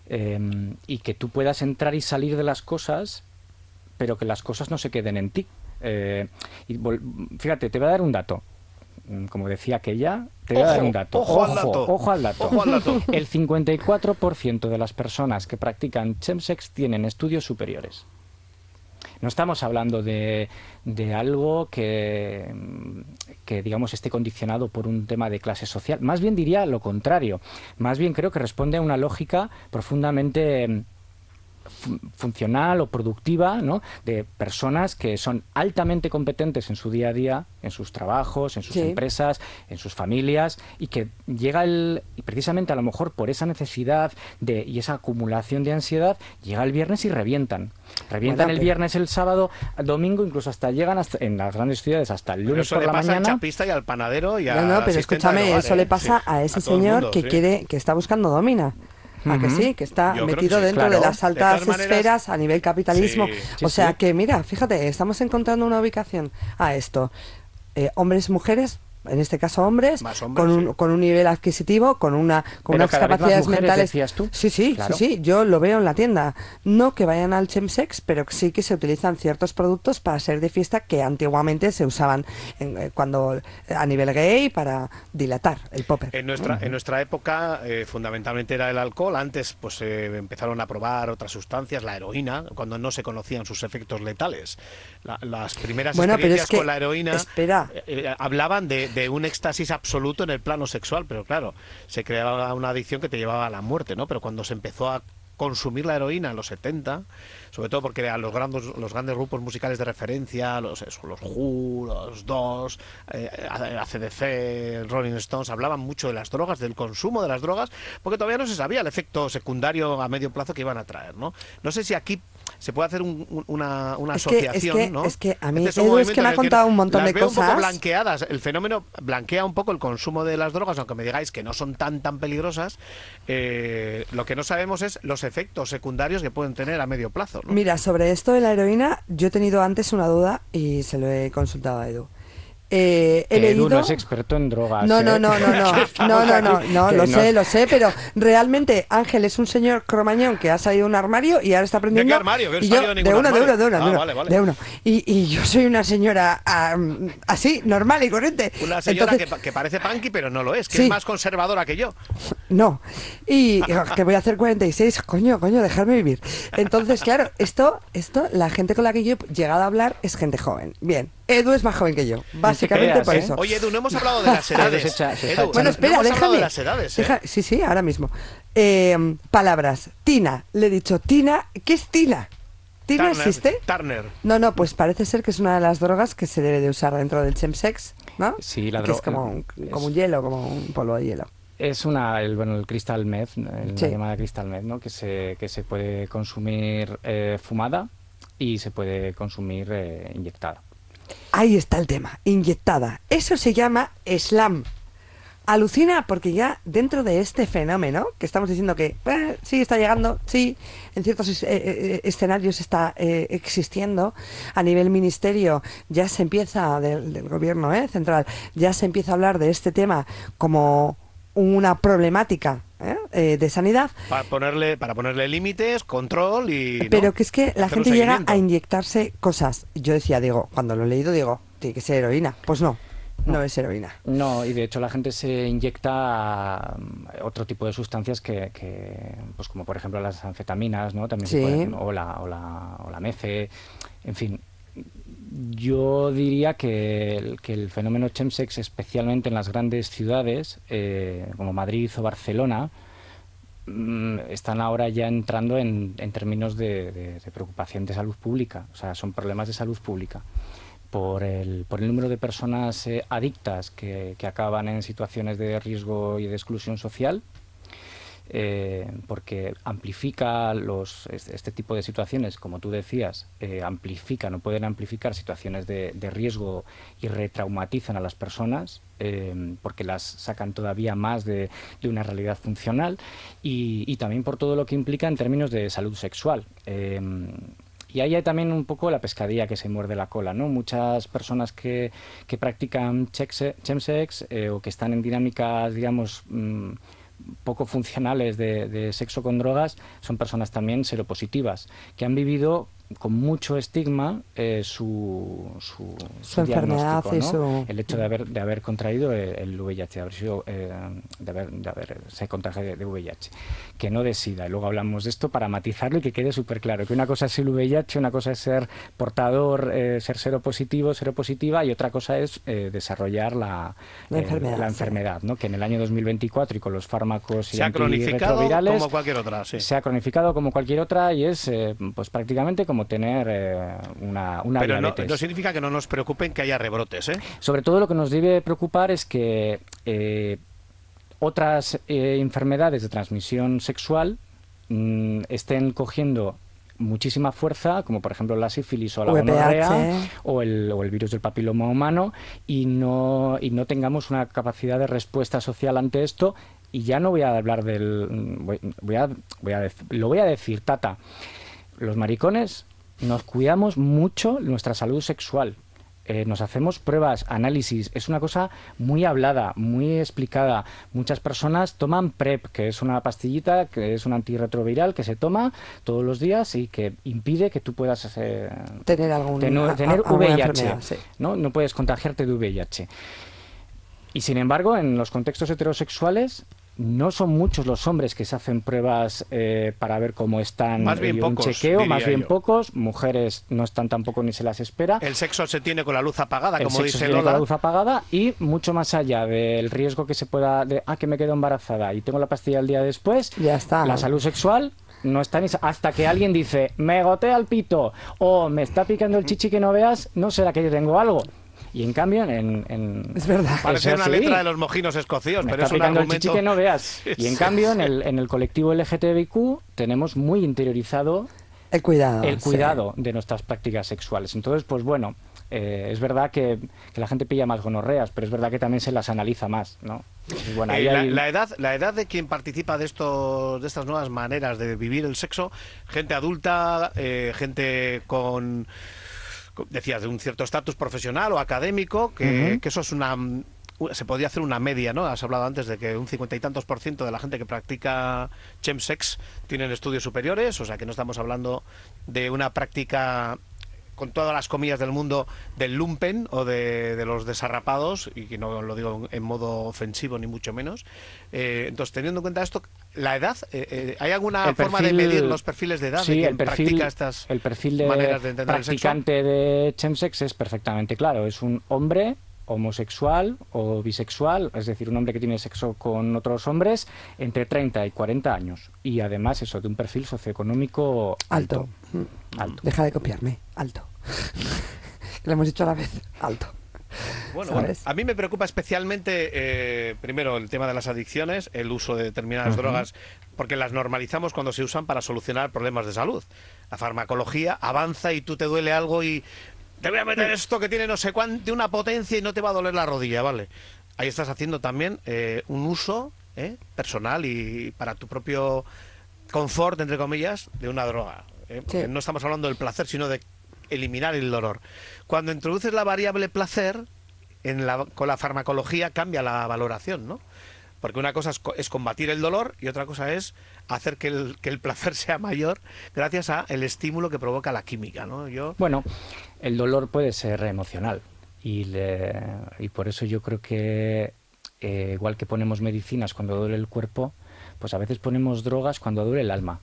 S4: Y que tú puedas entrar y salir de las cosas, pero que las cosas no se queden en ti. Fíjate, te voy a dar un dato. Como decía aquella, te voy a dar un dato.
S2: Ojo al dato.
S4: El 54% de las personas que practican chemsex tienen estudios superiores. No estamos hablando de algo que digamos esté condicionado por un tema de clase social. Más bien diría lo contrario. Más bien creo que responde a una lógica profundamente funcional o productiva, ¿no? De personas que son altamente competentes en su día a día, en sus trabajos, en sus empresas, en sus familias, y que llega y precisamente a lo mejor por esa necesidad y esa acumulación de ansiedad, llega el viernes y revientan. Revientan el viernes, el sábado, el domingo, incluso llegan en las grandes ciudades hasta el lunes por la mañana. Eso le pasa
S2: al chapista y al panadero y
S3: No, pero escúchame, eso le pasa a ese señor que está buscando domina. ¿A que sí? Que está metido dentro de las altas esferas a nivel capitalismo. O sea que, mira, fíjate, estamos encontrando una ubicación a esto. Hombres, mujeres, en este caso hombres, con un nivel adquisitivo, con unas capacidades mentales.
S4: ¿Tú?
S3: Sí, claro. Sí, yo lo veo en la tienda. No que vayan al chemsex, pero sí que se utilizan ciertos productos para ser de fiesta que antiguamente se usaban cuando a nivel gay para dilatar el popper.
S2: En nuestra época fundamentalmente era el alcohol. Antes pues empezaron a probar otras sustancias, la heroína, cuando no se conocían sus efectos letales. Las primeras experiencias con la heroína hablaban de un éxtasis absoluto en el plano sexual, pero claro, se creaba una adicción que te llevaba a la muerte, ¿no? Pero cuando se empezó a consumir la heroína en los 70, sobre todo porque a los grandes grupos musicales de referencia, los Who, los Doors, AC/DC, Rolling Stones, hablaban mucho de las drogas, del consumo de las drogas, porque todavía no se sabía el efecto secundario a medio plazo que iban a traer, ¿no? No sé si aquí se puede hacer una asociación, ¿no?
S3: Es que a mí Edu es que me ha contado un montón de cosas.
S2: Un poco blanqueadas. El fenómeno blanquea un poco el consumo de las drogas, aunque me digáis que no son tan peligrosas. Lo que no sabemos es los efectos secundarios que pueden tener a medio plazo, ¿no?
S3: Mira, sobre esto de la heroína, yo he tenido antes una duda y se lo he consultado a Edu.
S4: Edu no es experto en drogas.
S3: No, lo sé, pero realmente Ángel es un señor cromañón que ha salido de un armario y ahora está aprendiendo.
S2: ¿De qué armario? Que no salido de ningún armario.
S3: De uno. Y yo soy una señora así, normal y corriente.
S2: Una señora que parece punky, pero no lo es, que es más conservadora que yo.
S3: No, y que voy a hacer 46, coño, dejarme vivir. Entonces, claro, esto, la gente con la que yo he llegado a hablar es gente joven. Bien, Edu es más joven que yo, básicamente por eso.
S2: Oye, Edu, no hemos hablado de las edades.
S3: Edu, bueno, espera,
S2: no hemos
S3: déjame.
S2: De las edades,
S3: Sí, ahora mismo. Palabras. Tina, le he dicho, Tina, ¿qué es Tina? ¿Tina existe?
S2: Turner.
S3: No, pues parece ser que es una de las drogas que se debe de usar dentro del chemsex, ¿no?
S4: Sí, la
S3: droga. Es como un hielo, como un polvo de hielo.
S4: Es el crystal meth, la llamada crystal meth, ¿no? Que se puede consumir fumada y se puede consumir inyectada.
S3: Ahí está el tema, inyectada. Eso se llama slam. Alucina porque ya dentro de este fenómeno, que estamos diciendo que sí está llegando, sí, en ciertos escenarios está existiendo, a nivel ministerio ya se empieza, del gobierno central, ya se empieza a hablar de este tema como una problemática de sanidad.
S2: Para ponerle límites, control y...
S3: Pero que es que la gente llega a inyectarse cosas. Yo digo, cuando lo he leído tiene que ser heroína. Pues no es heroína.
S4: No, y de hecho la gente se inyecta otro tipo de sustancias que pues como por ejemplo las anfetaminas, ¿no? También se pueden, o la mece, en fin. Yo diría que el fenómeno chemsex, especialmente en las grandes ciudades como Madrid o Barcelona, están ahora ya entrando en términos de preocupación de salud pública. O sea, son problemas de salud pública. Por el número de personas adictas que acaban en situaciones de riesgo y de exclusión social, porque amplifica este tipo de situaciones, como tú decías, pueden amplificar situaciones de riesgo y retraumatizan a las personas, porque las sacan todavía más de una realidad funcional, y también por todo lo que implica en términos de salud sexual. Y ahí hay también un poco la pescadilla que se muerde la cola, ¿no? Muchas personas que practican chemsex o que están en dinámicas, digamos, poco funcionales de sexo con drogas, son personas también seropositivas, que han vivido con mucho estigma su
S3: enfermedad
S4: diagnóstico,
S3: y
S4: ¿no?
S3: su...
S4: El hecho de haber contraído el VIH, de haberse contagiado de VIH, que no de SIDA. Y luego hablamos de esto para matizarlo y que quede súper claro que una cosa es el VIH, una cosa es ser portador, ser seropositivo, seropositiva, y otra cosa es desarrollar la enfermedad, ¿no? Que en el año 2024 y con los fármacos
S2: se ha cronificado como cualquier otra, sí.
S4: Se ha cronificado como cualquier otra y es pues prácticamente como tener una
S2: Pero
S4: diabetes.
S2: No significa que no nos preocupen que haya rebrotes, ¿eh?
S4: Sobre todo lo que nos debe preocupar es que otras enfermedades de transmisión sexual estén cogiendo muchísima fuerza, como por ejemplo la sífilis o la gonorrea o el virus del papiloma humano, y no tengamos una capacidad de respuesta social ante esto. Y ya no voy a hablar lo voy a decir, Tata. Los maricones nos cuidamos mucho nuestra salud sexual. Nos hacemos pruebas, análisis, es una cosa muy hablada, muy explicada. Muchas personas toman PrEP, que es una pastillita, que es un antirretroviral que se toma todos los días y que impide que tú puedas tener VIH,
S3: sí.
S4: No puedes contagiarte de VIH. Y sin embargo, en los contextos heterosexuales no son muchos los hombres que se hacen pruebas para ver cómo están,
S2: más bien
S4: un
S2: pocos,
S4: chequeo, más bien
S2: yo. Pocos.
S4: Mujeres no están tampoco ni se las espera.
S2: El sexo se tiene con la luz apagada, como dice
S4: Lola.
S2: Con
S4: la luz apagada, y mucho más allá del riesgo que se pueda que me quedo embarazada y tengo la pastilla el día después,
S3: ya está.
S4: La salud sexual no está ni hasta que alguien dice me gotea el pito o me está picando el chichi que no veas, no será que yo tengo algo. Y en cambio,
S3: es verdad.
S2: Parece una letra de los mojinos escocidos, pero es un
S4: argumento... el chichi que no veas. Y en cambio, en el colectivo LGTBIQ tenemos muy interiorizado
S3: el cuidado
S4: de nuestras prácticas sexuales. Entonces, pues bueno, es verdad que la gente pilla más gonorreas, pero es verdad que también se las analiza más, ¿no? Pues bueno,
S2: la edad de quien participa de estas nuevas maneras de vivir el sexo, gente adulta, gente con... decías, de un cierto estatus profesional o académico, que eso es se podría hacer una media, ¿no? Has hablado antes de que un 50 y tantos % de la gente que practica chemsex tienen estudios superiores, o sea que no estamos hablando de una práctica, con todas las comillas del mundo, del lumpen o de los desarrapados, y que no lo digo en modo ofensivo ni mucho menos. Entonces, teniendo en cuenta esto, la edad, ¿hay alguna forma de medir los perfiles de edad de quien practica estas maneras de entender el sexo?
S4: El practicante de chemsex es perfectamente claro, es un hombre homosexual o bisexual, es decir, un hombre que tiene sexo con otros hombres entre 30 y 40 años, y además eso, de un perfil socioeconómico alto.
S3: Deja de copiarme, alto. Lo hemos dicho a la vez, alto.
S2: Bueno, a mí me preocupa especialmente, primero, el tema de las adicciones, el uso de determinadas drogas, porque las normalizamos cuando se usan para solucionar problemas de salud. La farmacología avanza y tú te duele algo y te voy a meter esto que tiene no sé cuánto, de una potencia, y no te va a doler la rodilla, ¿vale? Ahí estás haciendo también un uso personal y para tu propio confort, entre comillas, de una droga. Porque no estamos hablando del placer, sino de eliminar el dolor. Cuando introduces la variable placer, con la farmacología cambia la valoración, ¿no? Porque una cosa es combatir el dolor y otra cosa es hacer que el placer sea mayor gracias al estímulo que provoca la química, ¿no?
S4: Bueno, el dolor puede ser emocional y por eso yo creo que igual que ponemos medicinas cuando duele el cuerpo, pues a veces ponemos drogas cuando duele el alma.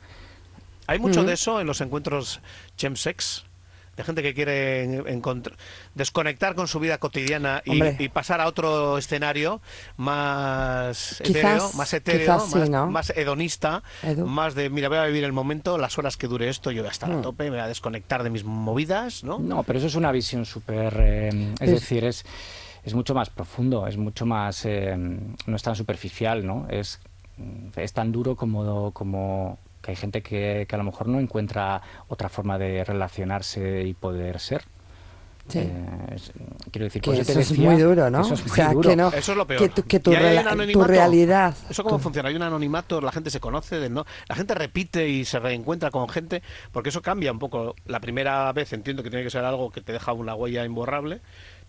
S2: Hay mucho de eso en los encuentros chemsex, de gente que quiere desconectar con su vida cotidiana y pasar a otro escenario más etéreo, más hedonista, más de, mira, voy a vivir el momento, las horas que dure esto, yo voy a estar a tope, me voy a desconectar de mis movidas, ¿no? No,
S4: pero eso es una visión súper... es decir, es mucho más profundo, es mucho más... no es tan superficial, ¿no? Es tan duro como que hay gente que a lo mejor no encuentra otra forma de relacionarse y poder ser.
S3: Sí.
S4: Quiero decir,
S3: que eso es muy duro, ¿no?
S4: Eso es muy duro.
S3: Que no,
S2: eso es lo peor.
S3: Que tu realidad...
S2: ¿Eso cómo funciona? Hay un anonimato, la gente se conoce, la gente repite y se reencuentra con gente, porque eso cambia un poco. La primera vez entiendo que tiene que ser algo que te deja una huella imborrable,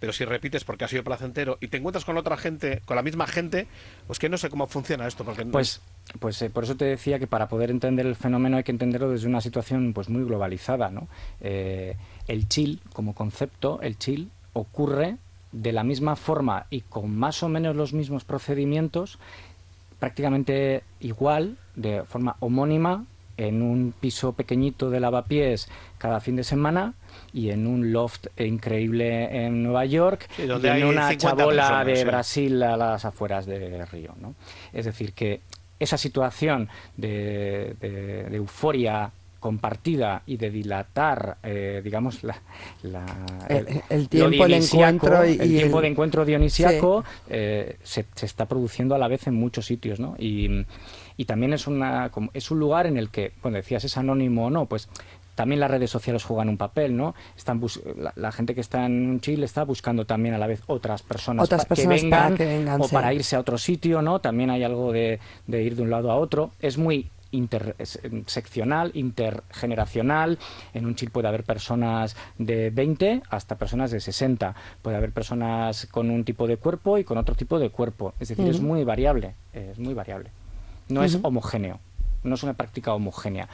S2: pero si repites porque ha sido placentero y te encuentras con otra gente, con la misma gente, pues que no sé cómo funciona esto. Porque
S4: Pues por eso te decía que para poder entender el fenómeno hay que entenderlo desde una situación pues muy globalizada, ¿no? El chill, como concepto, el chill ocurre de la misma forma y con más o menos los mismos procedimientos, prácticamente igual, de forma homónima, en un piso pequeñito de lavapiés cada fin de semana y en un loft increíble en Nueva York,
S2: sí,
S4: y
S2: donde
S4: en
S2: hay
S4: una
S2: 50
S4: chabola
S2: personas,
S4: de
S2: sí.
S4: Brasil a las afueras de Río, ¿no? Es decir, que esa situación de euforia compartida y de dilatar, digamos,
S3: el tiempo, el encuentro
S4: el tiempo de encuentro dionisíaco,
S3: sí.
S4: Se está produciendo a la vez en muchos sitios, ¿no? Y también es un lugar en el que, bueno, decías, es anónimo o no, pues también las redes sociales juegan un papel, ¿no? La gente que está en Chile está buscando también a la vez otras personas que vengan, o
S3: sí.
S4: para irse a otro sitio, ¿no? También hay algo de ir de un lado a otro. Es muy interseccional, intergeneracional. En un chill puede haber personas de 20 hasta personas de 60. Puede haber personas con un tipo de cuerpo y con otro tipo de cuerpo. Es decir, es muy variable. Es muy variable. No es homogéneo. No es una práctica homogénea.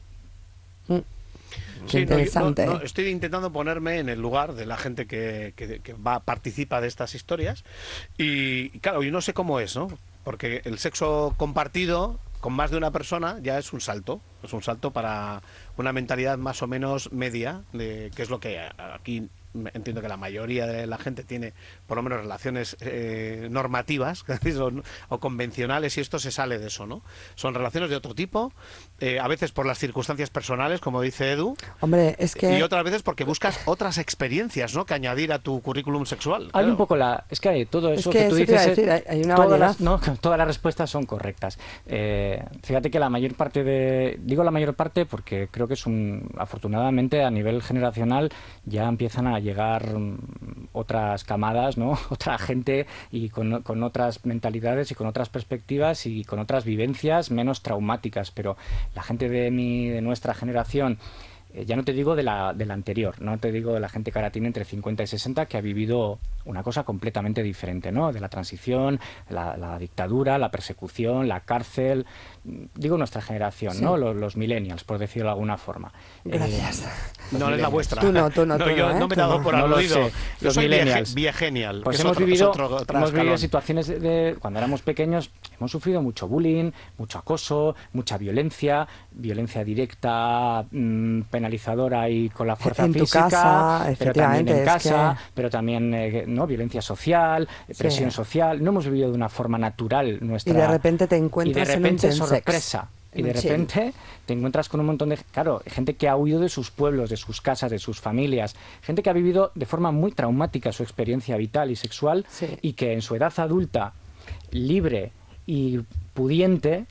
S2: Sí, interesante. Estoy intentando ponerme en el lugar de la gente que participa de estas historias y claro, yo no sé cómo es, ¿no? Porque el sexo compartido con más de una persona ya es un salto para una mentalidad más o menos media, que es lo que aquí entiendo que la mayoría de la gente tiene, por lo menos relaciones normativas o convencionales, y esto se sale de eso, ¿no? Son relaciones de otro tipo, a veces por las circunstancias personales, como dice Edu.
S3: Hombre, es que...
S2: Y otras veces porque buscas otras experiencias, ¿no?, que añadir a tu currículum sexual.
S4: Hay
S2: claro.
S4: un poco es que hay todo eso
S3: que
S4: tú
S3: eso
S4: dices,
S3: decir, hay una variedad.
S4: todas las respuestas son correctas. Fíjate que la mayor parte digo la mayor parte porque creo que afortunadamente a nivel generacional ya empiezan a llegar otras camadas, ¿no? Otra gente y con otras mentalidades y con otras perspectivas y con otras vivencias menos traumáticas, pero la gente de nuestra generación, ya no te digo de la anterior, no te digo de la gente que ahora tiene entre 50 y 60, que ha vivido una cosa completamente diferente, ¿no? De la transición, la dictadura, la persecución, la cárcel, digo nuestra generación, sí. ¿No? Los millennials, por decirlo de alguna forma.
S3: Gracias.
S2: No es la vuestra.
S3: Tú no,
S2: yo no me he dado por aludido.
S4: Los millennials.
S2: Viegenial.
S4: Pues hemos vivido situaciones de cuando éramos pequeños, hemos sufrido mucho bullying, mucho acoso, mucha violencia directa, penalizadora y con la fuerza
S3: en
S4: física,
S3: tu casa,
S4: pero también en casa,
S3: que...
S4: pero también ¿no? Violencia social, presión social. No hemos vivido de una forma natural nuestra...
S3: Y de repente te encuentras
S4: en un
S3: sorpresa.
S4: Y de repente te encuentras con un montón de... Claro, gente que ha huido de sus pueblos, de sus casas, de sus familias. Gente que ha vivido de forma muy traumática su experiencia vital y sexual, sí. Y que en su edad adulta, libre y pudiente...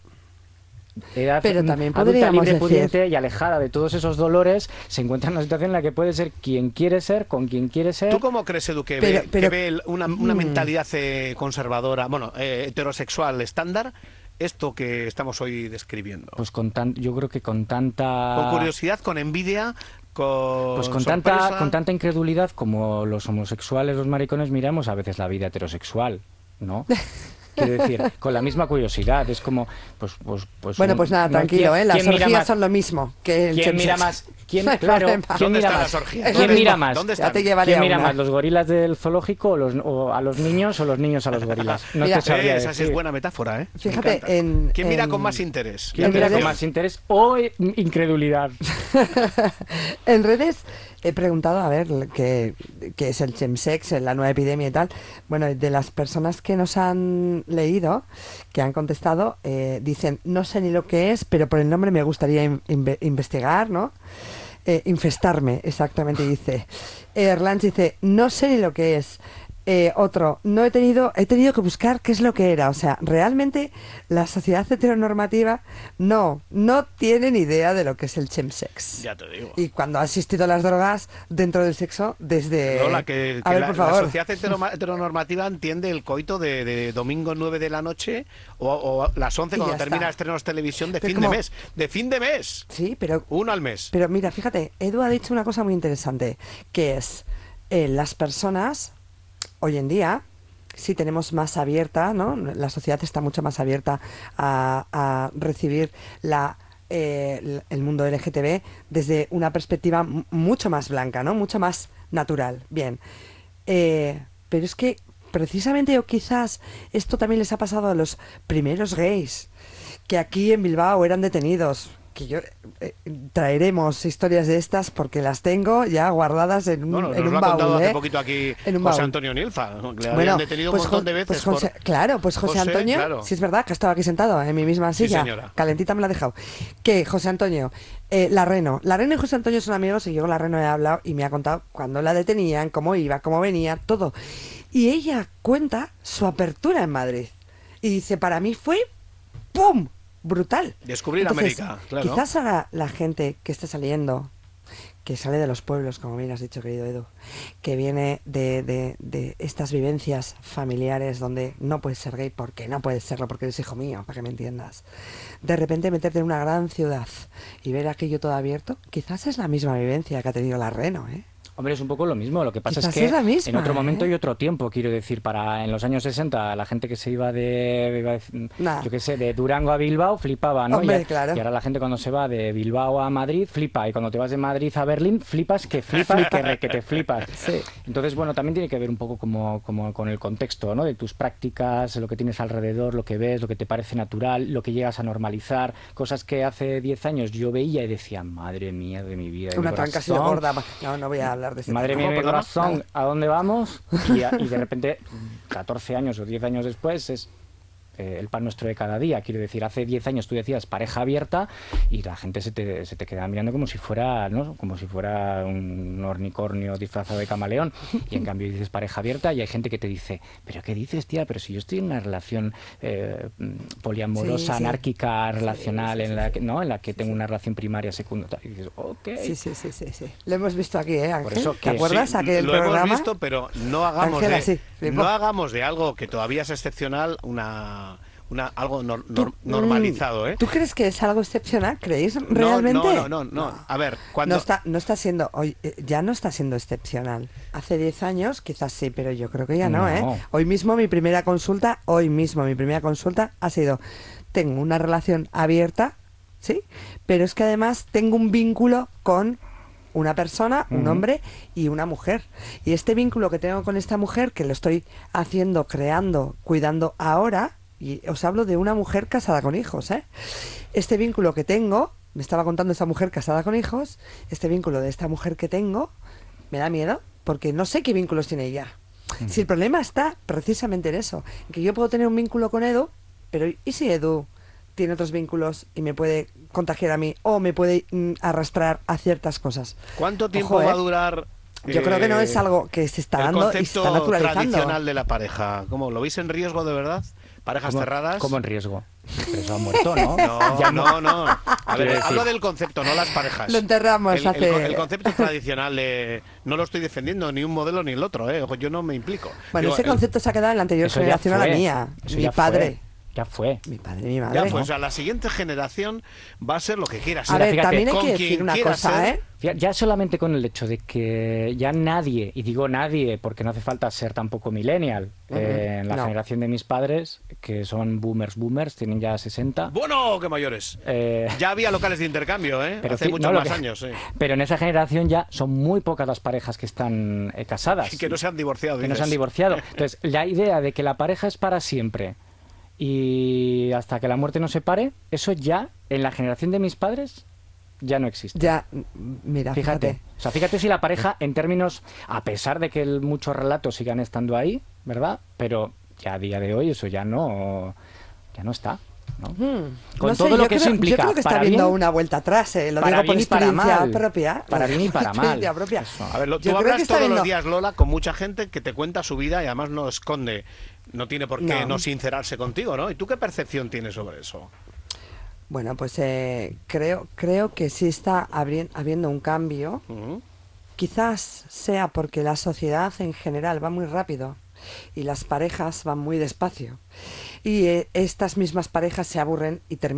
S3: Pero también podríamos
S4: libre,
S3: decir...
S4: pudiente y alejada de todos esos dolores, se encuentra en una situación en la que puede ser quien quiere ser, con quien quiere ser.
S2: ¿Tú cómo crees, Edu, que ve una mentalidad conservadora, heterosexual estándar, esto que estamos hoy describiendo?
S4: Pues yo creo que con tanta...
S2: Con curiosidad, con envidia, con
S4: tanta incredulidad como los homosexuales, los maricones, miramos a veces la vida heterosexual, ¿no? Quiero decir, con la misma curiosidad, es como...
S3: Bueno, pues nada, tranquilo, las orgías son lo mismo que el
S4: ¿Quién mira más? ¿Quién mira más?
S2: ¿Quién
S4: mira más?
S2: ¿Quién
S4: mira más? ¿Los gorilas del zoológico o a los niños o los niños a los gorilas? No te sabría decir.
S2: Esa es buena metáfora, ¿eh?
S3: Fíjate,
S2: ¿quién mira con más interés?
S4: ¿Quién mira con más interés o incredulidad?
S3: En redes he preguntado, a ver, qué es el chemsex, la nueva epidemia y tal. Bueno, de las personas que nos han leído, que han contestado, dicen, no sé ni lo que es, pero por el nombre me gustaría investigar, ¿no? Infestarme, exactamente, dice. Erlans dice, no sé ni lo que es. Otro, he tenido que buscar qué es lo que era. O sea, realmente la sociedad heteronormativa no tiene ni idea de lo que es el chemsex.
S2: Ya te digo.
S3: Y cuando ha existido las drogas dentro del sexo, desde...
S2: No, por favor. La sociedad heteronormativa entiende el coito de domingo 9 de la noche o las 11 cuando termina estrenos televisión de fin de mes. ¡De fin de mes!
S3: Sí, pero...
S2: Uno al mes.
S3: Pero mira, fíjate, Edu ha dicho una cosa muy interesante, que es las personas... hoy en día sí tenemos más abierta, ¿no? La sociedad está mucho más abierta a recibir el mundo LGTB desde una perspectiva mucho más blanca, ¿no? Mucho más natural. Bien. Pero es que precisamente o quizás esto también les ha pasado a los primeros gays que aquí en Bilbao eran detenidos. Que yo traeremos historias de estas porque las tengo ya guardadas en un baúl.
S2: Nos lo ha contado hace poquito aquí José Antonio Nilfa, que le habían detenido un montón de veces.
S3: Claro, pues José Antonio, claro. Si es verdad que estaba aquí sentado en mi misma silla, sí, calentita me la ha dejado. Que José Antonio, Larreno y José Antonio son amigos y yo con Larreno he hablado y me ha contado cuándo la detenían, cómo iba, cómo venía, todo. Y ella cuenta su apertura en Madrid y dice, para mí fue ¡pum! Brutal.
S2: Descubrir
S3: Entonces,
S2: América, claro.
S3: Quizás ahora la gente que está saliendo, que sale de los pueblos, como bien has dicho, querido Edu, que viene de estas vivencias familiares donde no puedes ser gay porque no puedes serlo, porque eres hijo mío, para que me entiendas. De repente meterte en una gran ciudad y ver aquello todo abierto, quizás es la misma vivencia que ha tenido Larreno, ¿eh?
S4: Hombre, es un poco lo mismo. Lo que pasa
S3: Quizás
S4: es que
S3: es la misma,
S4: en otro momento y otro tiempo, quiero decir, en los años 60 la gente que se iba yo qué sé, de Durango a Bilbao flipaba, ¿no?
S3: Hombre, claro.
S4: Y ahora la gente cuando se va de Bilbao a Madrid flipa, y cuando te vas de Madrid a Berlín flipas, que te flipas.
S3: Sí.
S4: Entonces, bueno, también tiene que ver un poco como con el contexto, ¿no? De tus prácticas, lo que tienes alrededor, lo que ves, lo que te parece natural, lo que llegas a normalizar, cosas que hace 10 años yo veía y decía, madre mía de mi vida.
S3: Una tranca así de gorda. No voy a hablar de ese
S4: Madre mía, mi corazón, ¿a dónde vamos? Y de repente, 14 años o 10 años después, es el pan nuestro de cada día. Quiero decir, hace 10 años tú decías pareja abierta y la gente se te quedaba mirando como si fuera, ¿no? Como si fuera un unicornio disfrazado de camaleón. Y en cambio dices pareja abierta y hay gente que te dice, ¿pero qué dices, tía? Pero si yo estoy en una relación poliamorosa, anárquica, relacional, en la que tengo una relación primaria, secundaria. Y dices, ok.
S3: Sí. Lo hemos visto aquí, ¿eh, Ángel?
S4: Por eso
S3: ¿Te acuerdas aquel
S2: lo
S3: programa?
S2: Hemos visto, pero no hagamos,
S3: Ángela,
S2: no hagamos de algo que todavía es excepcional algo normalizado, ¿eh?
S3: ¿Tú crees que es algo excepcional? ¿Creéis realmente?
S2: No. A ver, cuando...
S3: No está siendo, hoy ya no está siendo excepcional. Hace 10 años quizás sí, pero yo creo que ya no, ¿eh? Hoy mismo mi primera consulta ha sido, tengo una relación abierta, ¿sí? Pero es que además tengo un vínculo con una persona, un hombre y una mujer. Y este vínculo que tengo con esta mujer, que lo estoy haciendo, creando, cuidando ahora, y os hablo de una mujer casada con hijos, ¿eh? Este vínculo que tengo, me estaba contando esta mujer casada con hijos, este vínculo de esta mujer que tengo, me da miedo, porque no sé qué vínculos tiene ella. Si el problema está precisamente en eso, en que yo puedo tener un vínculo con Edu, pero ¿y si Edu tiene otros vínculos y me puede contagiar a mí o me puede arrastrar a ciertas cosas?
S2: ¿Cuánto tiempo va a durar?
S3: Yo creo que no es algo que se está dando y se está naturalizando.
S2: El concepto tradicional de la pareja, ¿cómo lo veis en riesgo de verdad? ¿Parejas cerradas?
S4: ¿Cómo en riesgo? Pero eso ha muerto, ¿no?
S2: No. A ver, hablo del concepto, no las parejas.
S3: Lo enterramos
S2: el concepto tradicional no lo estoy defendiendo ni un modelo ni el otro, ¿eh? Yo no me implico.
S3: Bueno, ese concepto se ha quedado en la anterior generación a la mía. Mi padre.
S4: Ya fue.
S3: Mi padre, mi madre.
S2: Ya fue, o sea, la siguiente generación va a ser lo que quiera ser.
S3: A ver,
S4: fíjate,
S3: también hay que decir una cosa, ¿eh?
S4: Ya solamente con el hecho de que ya nadie, y digo nadie porque no hace falta ser tampoco millennial, en la generación de mis padres, que son boomers, tienen ya 60.
S2: ¡Bueno, qué mayores! Ya había locales de intercambio, ¿eh?
S4: Pero
S2: hace muchos más años, sí.
S4: Pero en esa generación ya son muy pocas las parejas que están casadas.
S2: Y que no se han divorciado.
S4: Que no se han divorciado. Entonces, la idea de que la pareja es para siempre y hasta que la muerte nos separe, eso ya, en la generación de mis padres, ya no existe.
S3: Ya, mira, fíjate.
S4: O sea, fíjate si la pareja, en términos, a pesar de que muchos relatos sigan estando ahí, ¿verdad? Pero ya a día de hoy eso ya no está, ¿no? Con todo lo que eso implica.
S3: Yo creo que está habiendo una vuelta atrás, lo digo por experiencia propia.
S4: Para bien y para mal.
S3: Propia.
S2: A ver, tú hablas todos los días, Lola, con mucha gente que te cuenta su vida y además no esconde. No tiene por qué no sincerarse contigo, ¿no? ¿Y tú qué percepción tienes sobre eso?
S3: Bueno, pues creo que sí está habiendo un cambio. Quizás sea porque la sociedad en general va muy rápido y las parejas van muy despacio. Y estas mismas parejas se aburren y terminan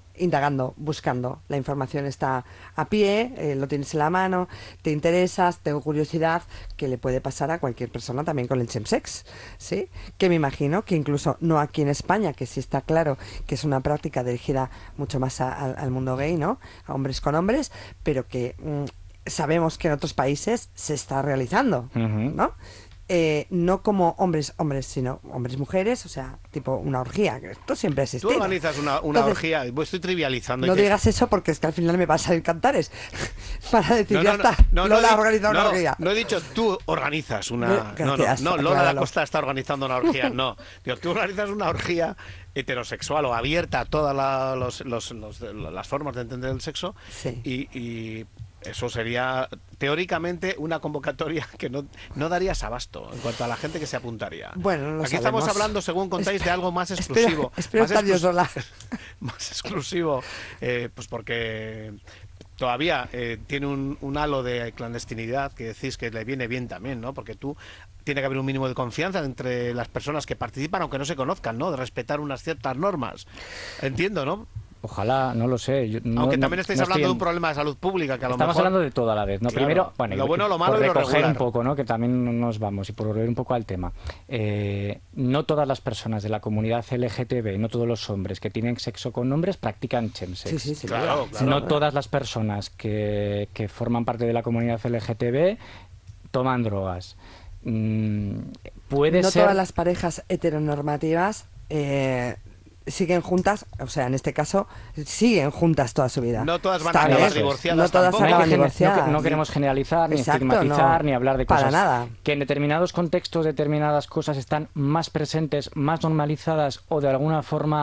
S3: indagando, buscando. La información está a pie, lo tienes en la mano, te interesas, tengo curiosidad, que le puede pasar a cualquier persona también con el chemsex, ¿sí? Que me imagino que incluso no aquí en España, que sí está claro que es una práctica dirigida mucho más al mundo gay, ¿no? A hombres con hombres, pero que sabemos que en otros países se está realizando, ¿no? No como hombres, sino hombres-mujeres, o sea, tipo una orgía. Esto siempre ha existido.
S2: Tú organizas una orgía, estoy trivializando.
S3: No digas eso porque es que al final me va a salir cantares para decir, ya está, Lola ha organizado una orgía.
S2: No he dicho tú organizas una...
S3: Gracias,
S2: no, Lola da Costa está organizando una orgía, no. Digo, tú organizas una orgía heterosexual o abierta a todas las formas de entender el sexo,
S3: sí.
S2: y eso sería teóricamente una convocatoria que no darías abasto en cuanto a la gente que se apuntaría.
S3: Bueno, no
S2: Aquí
S3: sabemos.
S2: Estamos hablando, según contáis, de algo más exclusivo.
S3: Espero estar yo sola.
S2: Más exclusivo, pues porque todavía tiene un halo de clandestinidad que decís que le viene bien también, ¿no? Porque tiene que haber un mínimo de confianza entre las personas que participan, aunque no se conozcan, ¿no? De respetar unas ciertas normas. Entiendo, ¿no?
S4: Ojalá, no lo sé.
S2: Aunque también estáis hablando de un problema de salud pública que a lo mejor...
S4: Estamos hablando de todo a la vez, ¿no?
S2: Claro,
S4: Primero, bueno,
S2: lo bueno, lo malo
S4: por
S2: y lo
S4: recoger
S2: regular.
S4: un poco, ¿no? Que también nos vamos, y por volver un poco al tema. No todas las personas de la comunidad LGTB, no todos los hombres que tienen sexo con hombres practican chemsex.
S3: Sí,
S2: claro.
S4: No todas las personas que forman parte de la comunidad LGTB toman drogas. Puede
S3: no
S4: ser...
S3: todas las parejas heteronormativas siguen juntas, o sea, en este caso, siguen juntas toda su vida.
S2: No todas van
S3: Está
S2: a acabar
S3: bien.
S2: divorciadas.
S3: No todas
S2: tampoco.
S3: acaban divorciadas.
S4: No queremos generalizar, ni
S3: Exacto,
S4: estigmatizar,
S3: no,
S4: ni hablar de cosas.
S3: para nada.
S4: Que en determinados contextos determinadas cosas están más presentes, más normalizadas o de alguna forma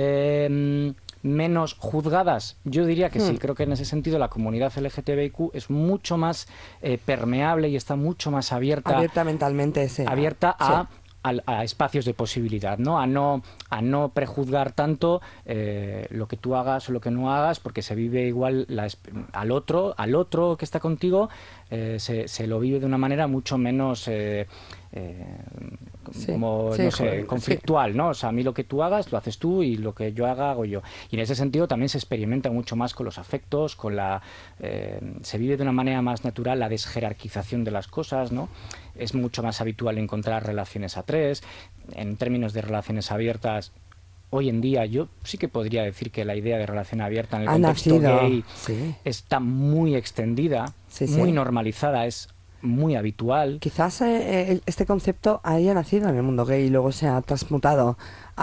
S4: menos juzgadas. Yo diría que sí. Creo que en ese sentido la comunidad LGTBIQ es mucho más permeable y está mucho más abierta.
S3: Abierta mentalmente, sí.
S4: Abierta a espacios de posibilidad, ¿no? A no prejuzgar tanto lo que tú hagas o lo que no hagas, porque se vive igual al otro que está contigo, se lo vive de una manera mucho menos conflictual, ¿no? O sea, a mí lo que tú hagas lo haces tú y lo que yo hago yo. Y en ese sentido también se experimenta mucho más con los afectos, se vive de una manera más natural la desjerarquización de las cosas, ¿no? Es mucho más habitual encontrar relaciones a tres. En términos de relaciones abiertas, hoy en día yo sí que podría decir que la idea de relación abierta en el contexto gay está muy extendida, muy normalizada, es muy habitual.
S3: Quizás este concepto haya nacido en el mundo gay y luego se ha transmutado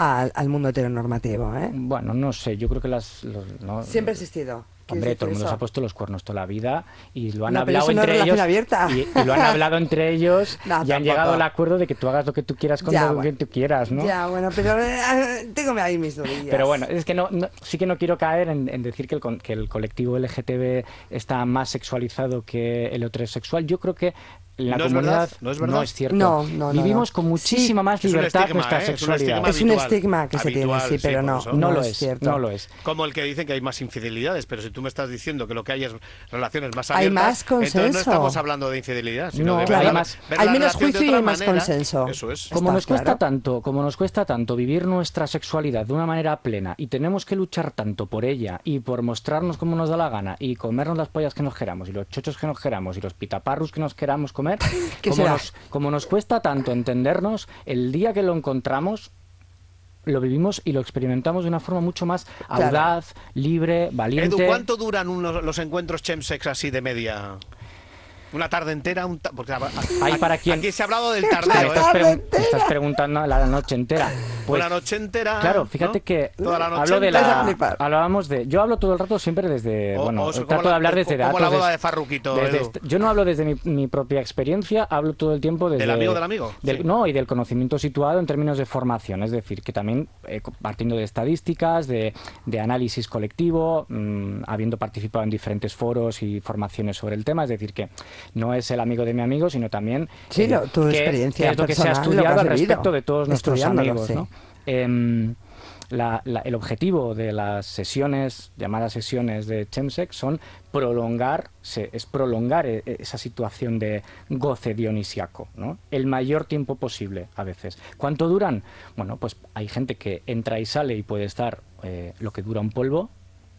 S3: al mundo heteronormativo, ¿eh?
S4: Bueno, no sé, yo creo que
S3: siempre ha existido.
S4: Hombre, todo el mundo se ha puesto los cuernos toda la vida y lo han
S3: No,
S4: hablado
S3: pero eso
S4: entre
S3: no es
S4: ellos.
S3: abierta.
S4: Y lo han hablado entre ellos
S3: No,
S4: y han
S3: tampoco.
S4: llegado al acuerdo de que tú hagas lo que tú quieras con lo que tú quieras, ¿no?
S3: Ya, bueno, pero tengo ahí mis dudillas.
S4: Pero bueno, es que sí que no quiero caer en decir que el colectivo LGTB está más sexualizado que el heterosexual. Yo creo que la comunidad no es cierto.
S3: No,
S4: vivimos con muchísima más libertad nuestra sexualidad.
S3: Es un estigma que se tiene, sí, pero no
S4: lo
S3: es
S4: es,
S3: cierto.
S4: no lo es.
S2: Como el que dicen que hay más infidelidades, pero si tú me estás diciendo que lo que hay es relaciones más
S3: Hay
S2: abiertas,
S3: más consenso.
S2: entonces no estamos hablando de infidelidad, sino
S4: No,
S2: de
S4: claro,
S2: ver
S3: hay
S2: la
S3: menos
S2: relación de
S3: juicio y
S2: otra
S3: hay más
S2: manera.
S3: consenso.
S2: Eso es.
S4: Como nos
S3: claro.
S4: cuesta tanto vivir nuestra sexualidad de una manera plena y tenemos que luchar tanto por ella y por mostrarnos como nos da la gana y comernos las pollas que nos queramos y los chochos que nos queramos y los pitaparrus que nos queramos comer, como nos cuesta tanto entendernos, el día que lo encontramos lo vivimos y lo experimentamos de una forma mucho más audaz, libre, valiente.
S2: Edu, ¿cuánto duran los encuentros chemsex así de media? Una tarde entera, porque
S4: para quien...
S2: aquí se ha hablado del tardeo.
S4: Estás preguntando la noche entera.
S2: Pues, una noche entera.
S4: Claro, fíjate, ¿no? Que
S2: toda la noche
S4: hablábamos de... Yo hablo todo el rato siempre desde... trato de hablar desde datos.
S2: Como la boda de Farruquito.
S4: Yo no hablo desde mi propia experiencia, hablo todo el tiempo desde...
S2: ¿Del amigo del amigo?
S4: No, y del conocimiento situado en términos de formación. Es decir, que también partiendo de estadísticas, de análisis colectivo, habiendo participado en diferentes foros y formaciones sobre el tema, es decir, que no es el amigo de mi amigo, sino también
S3: tu experiencia
S4: que es lo que se ha estudiado al respecto de todos nuestros amigos, ¿no? El objetivo de las sesiones, llamadas sesiones de chemsex, son prolongar esa situación de goce dionisiaco, ¿no? El mayor tiempo posible, a veces. ¿Cuánto duran? Bueno, pues hay gente que entra y sale y puede estar lo que dura un polvo,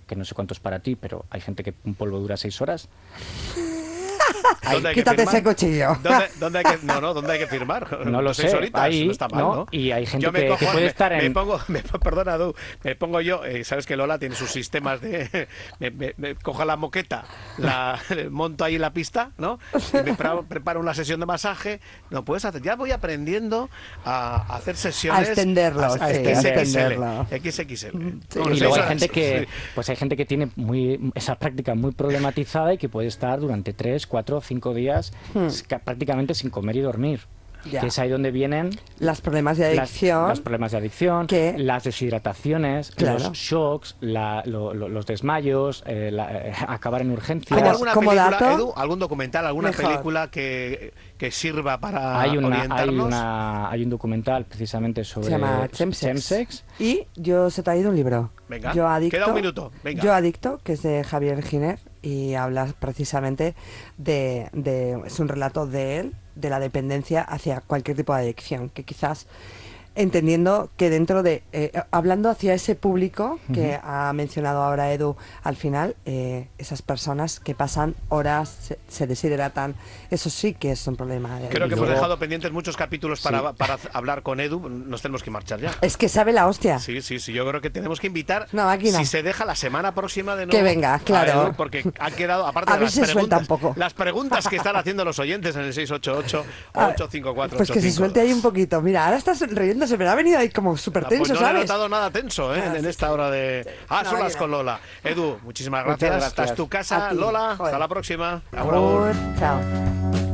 S4: que no sé cuánto es para ti, pero hay gente que un polvo dura 6 horas.
S3: Quítate ese cuchillo.
S2: ¿Dónde hay que firmar?
S4: No lo
S2: 6
S4: sé.
S2: horitas,
S4: Ahí,
S2: no está mal, ¿no?
S4: Y hay gente
S2: Yo
S4: que puede estar en...
S2: Perdona, Du, me pongo yo, sabes que Lola tiene sus sistemas de... me cojo la moqueta, monto ahí la pista, ¿no? Y me preparo una sesión de masaje. No puedes hacer... Ya voy aprendiendo a hacer sesiones...
S3: A extenderlo,
S2: a
S3: extenderlo.
S2: XXL.
S3: Sí.
S4: Y luego hay gente que, pues hay gente que tiene esa práctica muy problematizada y que puede estar durante 3, 4, 5 días prácticamente sin comer y dormir.
S3: Ya.
S4: Que es ahí donde vienen
S3: los problemas de adicción,
S4: los problemas de adicción, las deshidrataciones,
S3: claro,
S4: los shocks, los desmayos, acabar en urgencias.
S2: ¿Hay alguna
S3: como
S2: película,
S3: dato,
S2: Edu, algún documental, alguna
S3: mejor.
S2: Película que sirva para
S4: hay
S2: orientarnos?
S4: Hay un documental precisamente sobre
S3: se llama Chemsex. Y yo os he traído un libro.
S2: Venga,
S3: Yo Adicto,
S2: queda un minuto. Venga.
S3: Yo Adicto, que es de Javier Giner y habla precisamente es un relato de él, de la dependencia hacia cualquier tipo de adicción, que quizás entendiendo que dentro de hablando hacia ese público que ha mencionado ahora Edu al final, esas personas que pasan horas, se deshidratan, eso sí que es un problema.
S2: Creo que hemos dejado pendientes muchos capítulos para hablar con Edu. Nos tenemos que marchar ya.
S3: Es que sabe la hostia.
S2: Sí, yo creo que tenemos que invitar,
S3: máquina,
S2: si se deja, la semana próxima de nuevo
S3: que venga, claro,
S2: Edu, porque han quedado, aparte de las preguntas que están haciendo los oyentes en el 688-854.
S3: Pues que se suelte ahí un poquito. Mira, ahora estás riéndose, pero ha venido ahí como súper tenso,
S2: pues no
S3: ¿sabes?
S2: No he notado nada tenso en esta hora de... solas con Lola. Edu, muchísimas gracias. Esta es tu casa, Lola. Hasta la próxima.
S3: Chao.